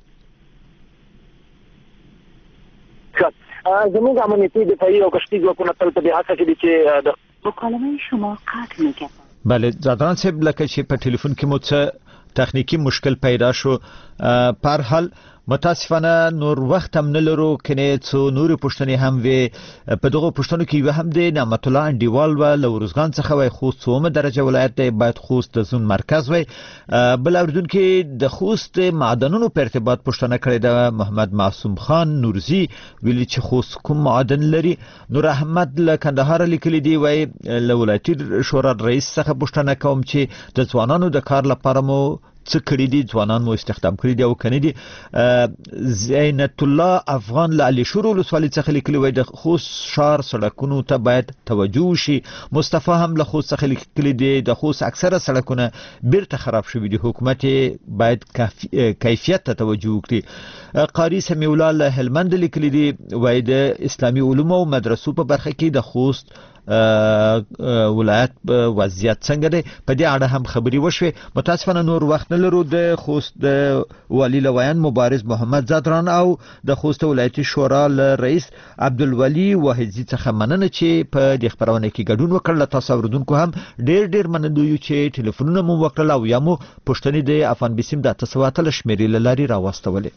زموږ امنیتي دفاعي او کشتي ځواکونه تل په دې هڅه کې دي چې د مکالمه شما قطع نکرد. بله زادران صاحب، لکه چې په ټلیفون کې مو څه تخنیکی مشکل پیدا شو، پر حال متاسفانه نور وخت هم نه لرو، کنه څو نورې پوښتنې هم وي. په دغه پوښتنو کې یوه هم د نعمت الله انډیوال و له ارزګان څخه وای خوست 2 درجه ولایت دی، باید خوست د زون مرکز وای. بل اوریدونکو د خوست معدنونو په ارتباط پوښتنه کړې ده، محمد معصوم خان نورزی ویلي چې خوست کوم معدن لري. نور احمد له کندهار لیکلي دی وای له ولایتي شورا رئیس څخه پوښتنه کوم چې د ځوانانو د کار لپاره مو څه کړي دي، ځوانان مو استخدام کړي دي او کنه دي. زینت الله افغان له علي شور ولسوالۍ څخه لیکلي وای د خوست ښار سړکونو ته باید توجه وشي. مصطفی هم له خوست څخه لیکلي دي د خوست اکثره سړکونه بیرته خراب شوي دي، حکومت باید کیفیت ته توجه وکړي. قاری سمیع الله له هلمند لیکلي دي وای د اسلامي علومو او مدرسو په برخه کې د خوست ولایت وضعیت څنګه دی، په دې اړه هم خبري وشوي. متاسفانه نور وخت نه لرو. د خوست د والی لویان مبارز محمد زادران او د خوست ولایتي شورا له رئیس عبدالولي واحدزي څخه مننه چې په دې خبرونه کې ګډون وکړل. تاسو اوریدونکو هم ډېر مننه یو چې ټلیفونونه مو وکړل او یا مو پوښتنې د افغان بسیم د 900 شمیرې لاري راوستولې.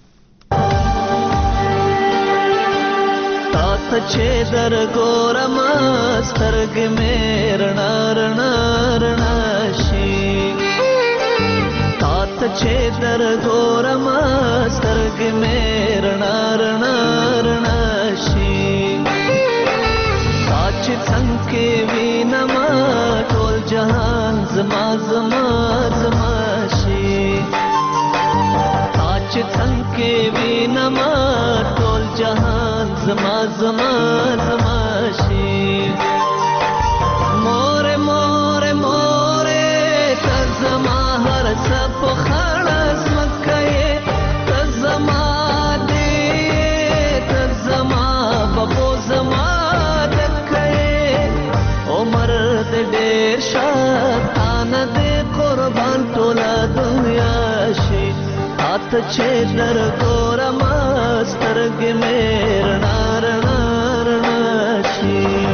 چې در ګورم سترګې مې رڼا رڼا رڼا شي، تا ته چې در ګورم سترګې مې رڼا رڼا رڼا شي تا چې څنګه وینم ټول جهان زما زما زما شي تا چې څنګه وینم ټول جهان زما زما زما شي مور مور مور ته زما هر څه په خړه زمکه ته زما دې ته زما بابو زما دکه عمر دې ډېر شاتانه دې قربان ټوله دنیا شي ته چې در ګورم سترګې مې رڼا رڼا رڼا شي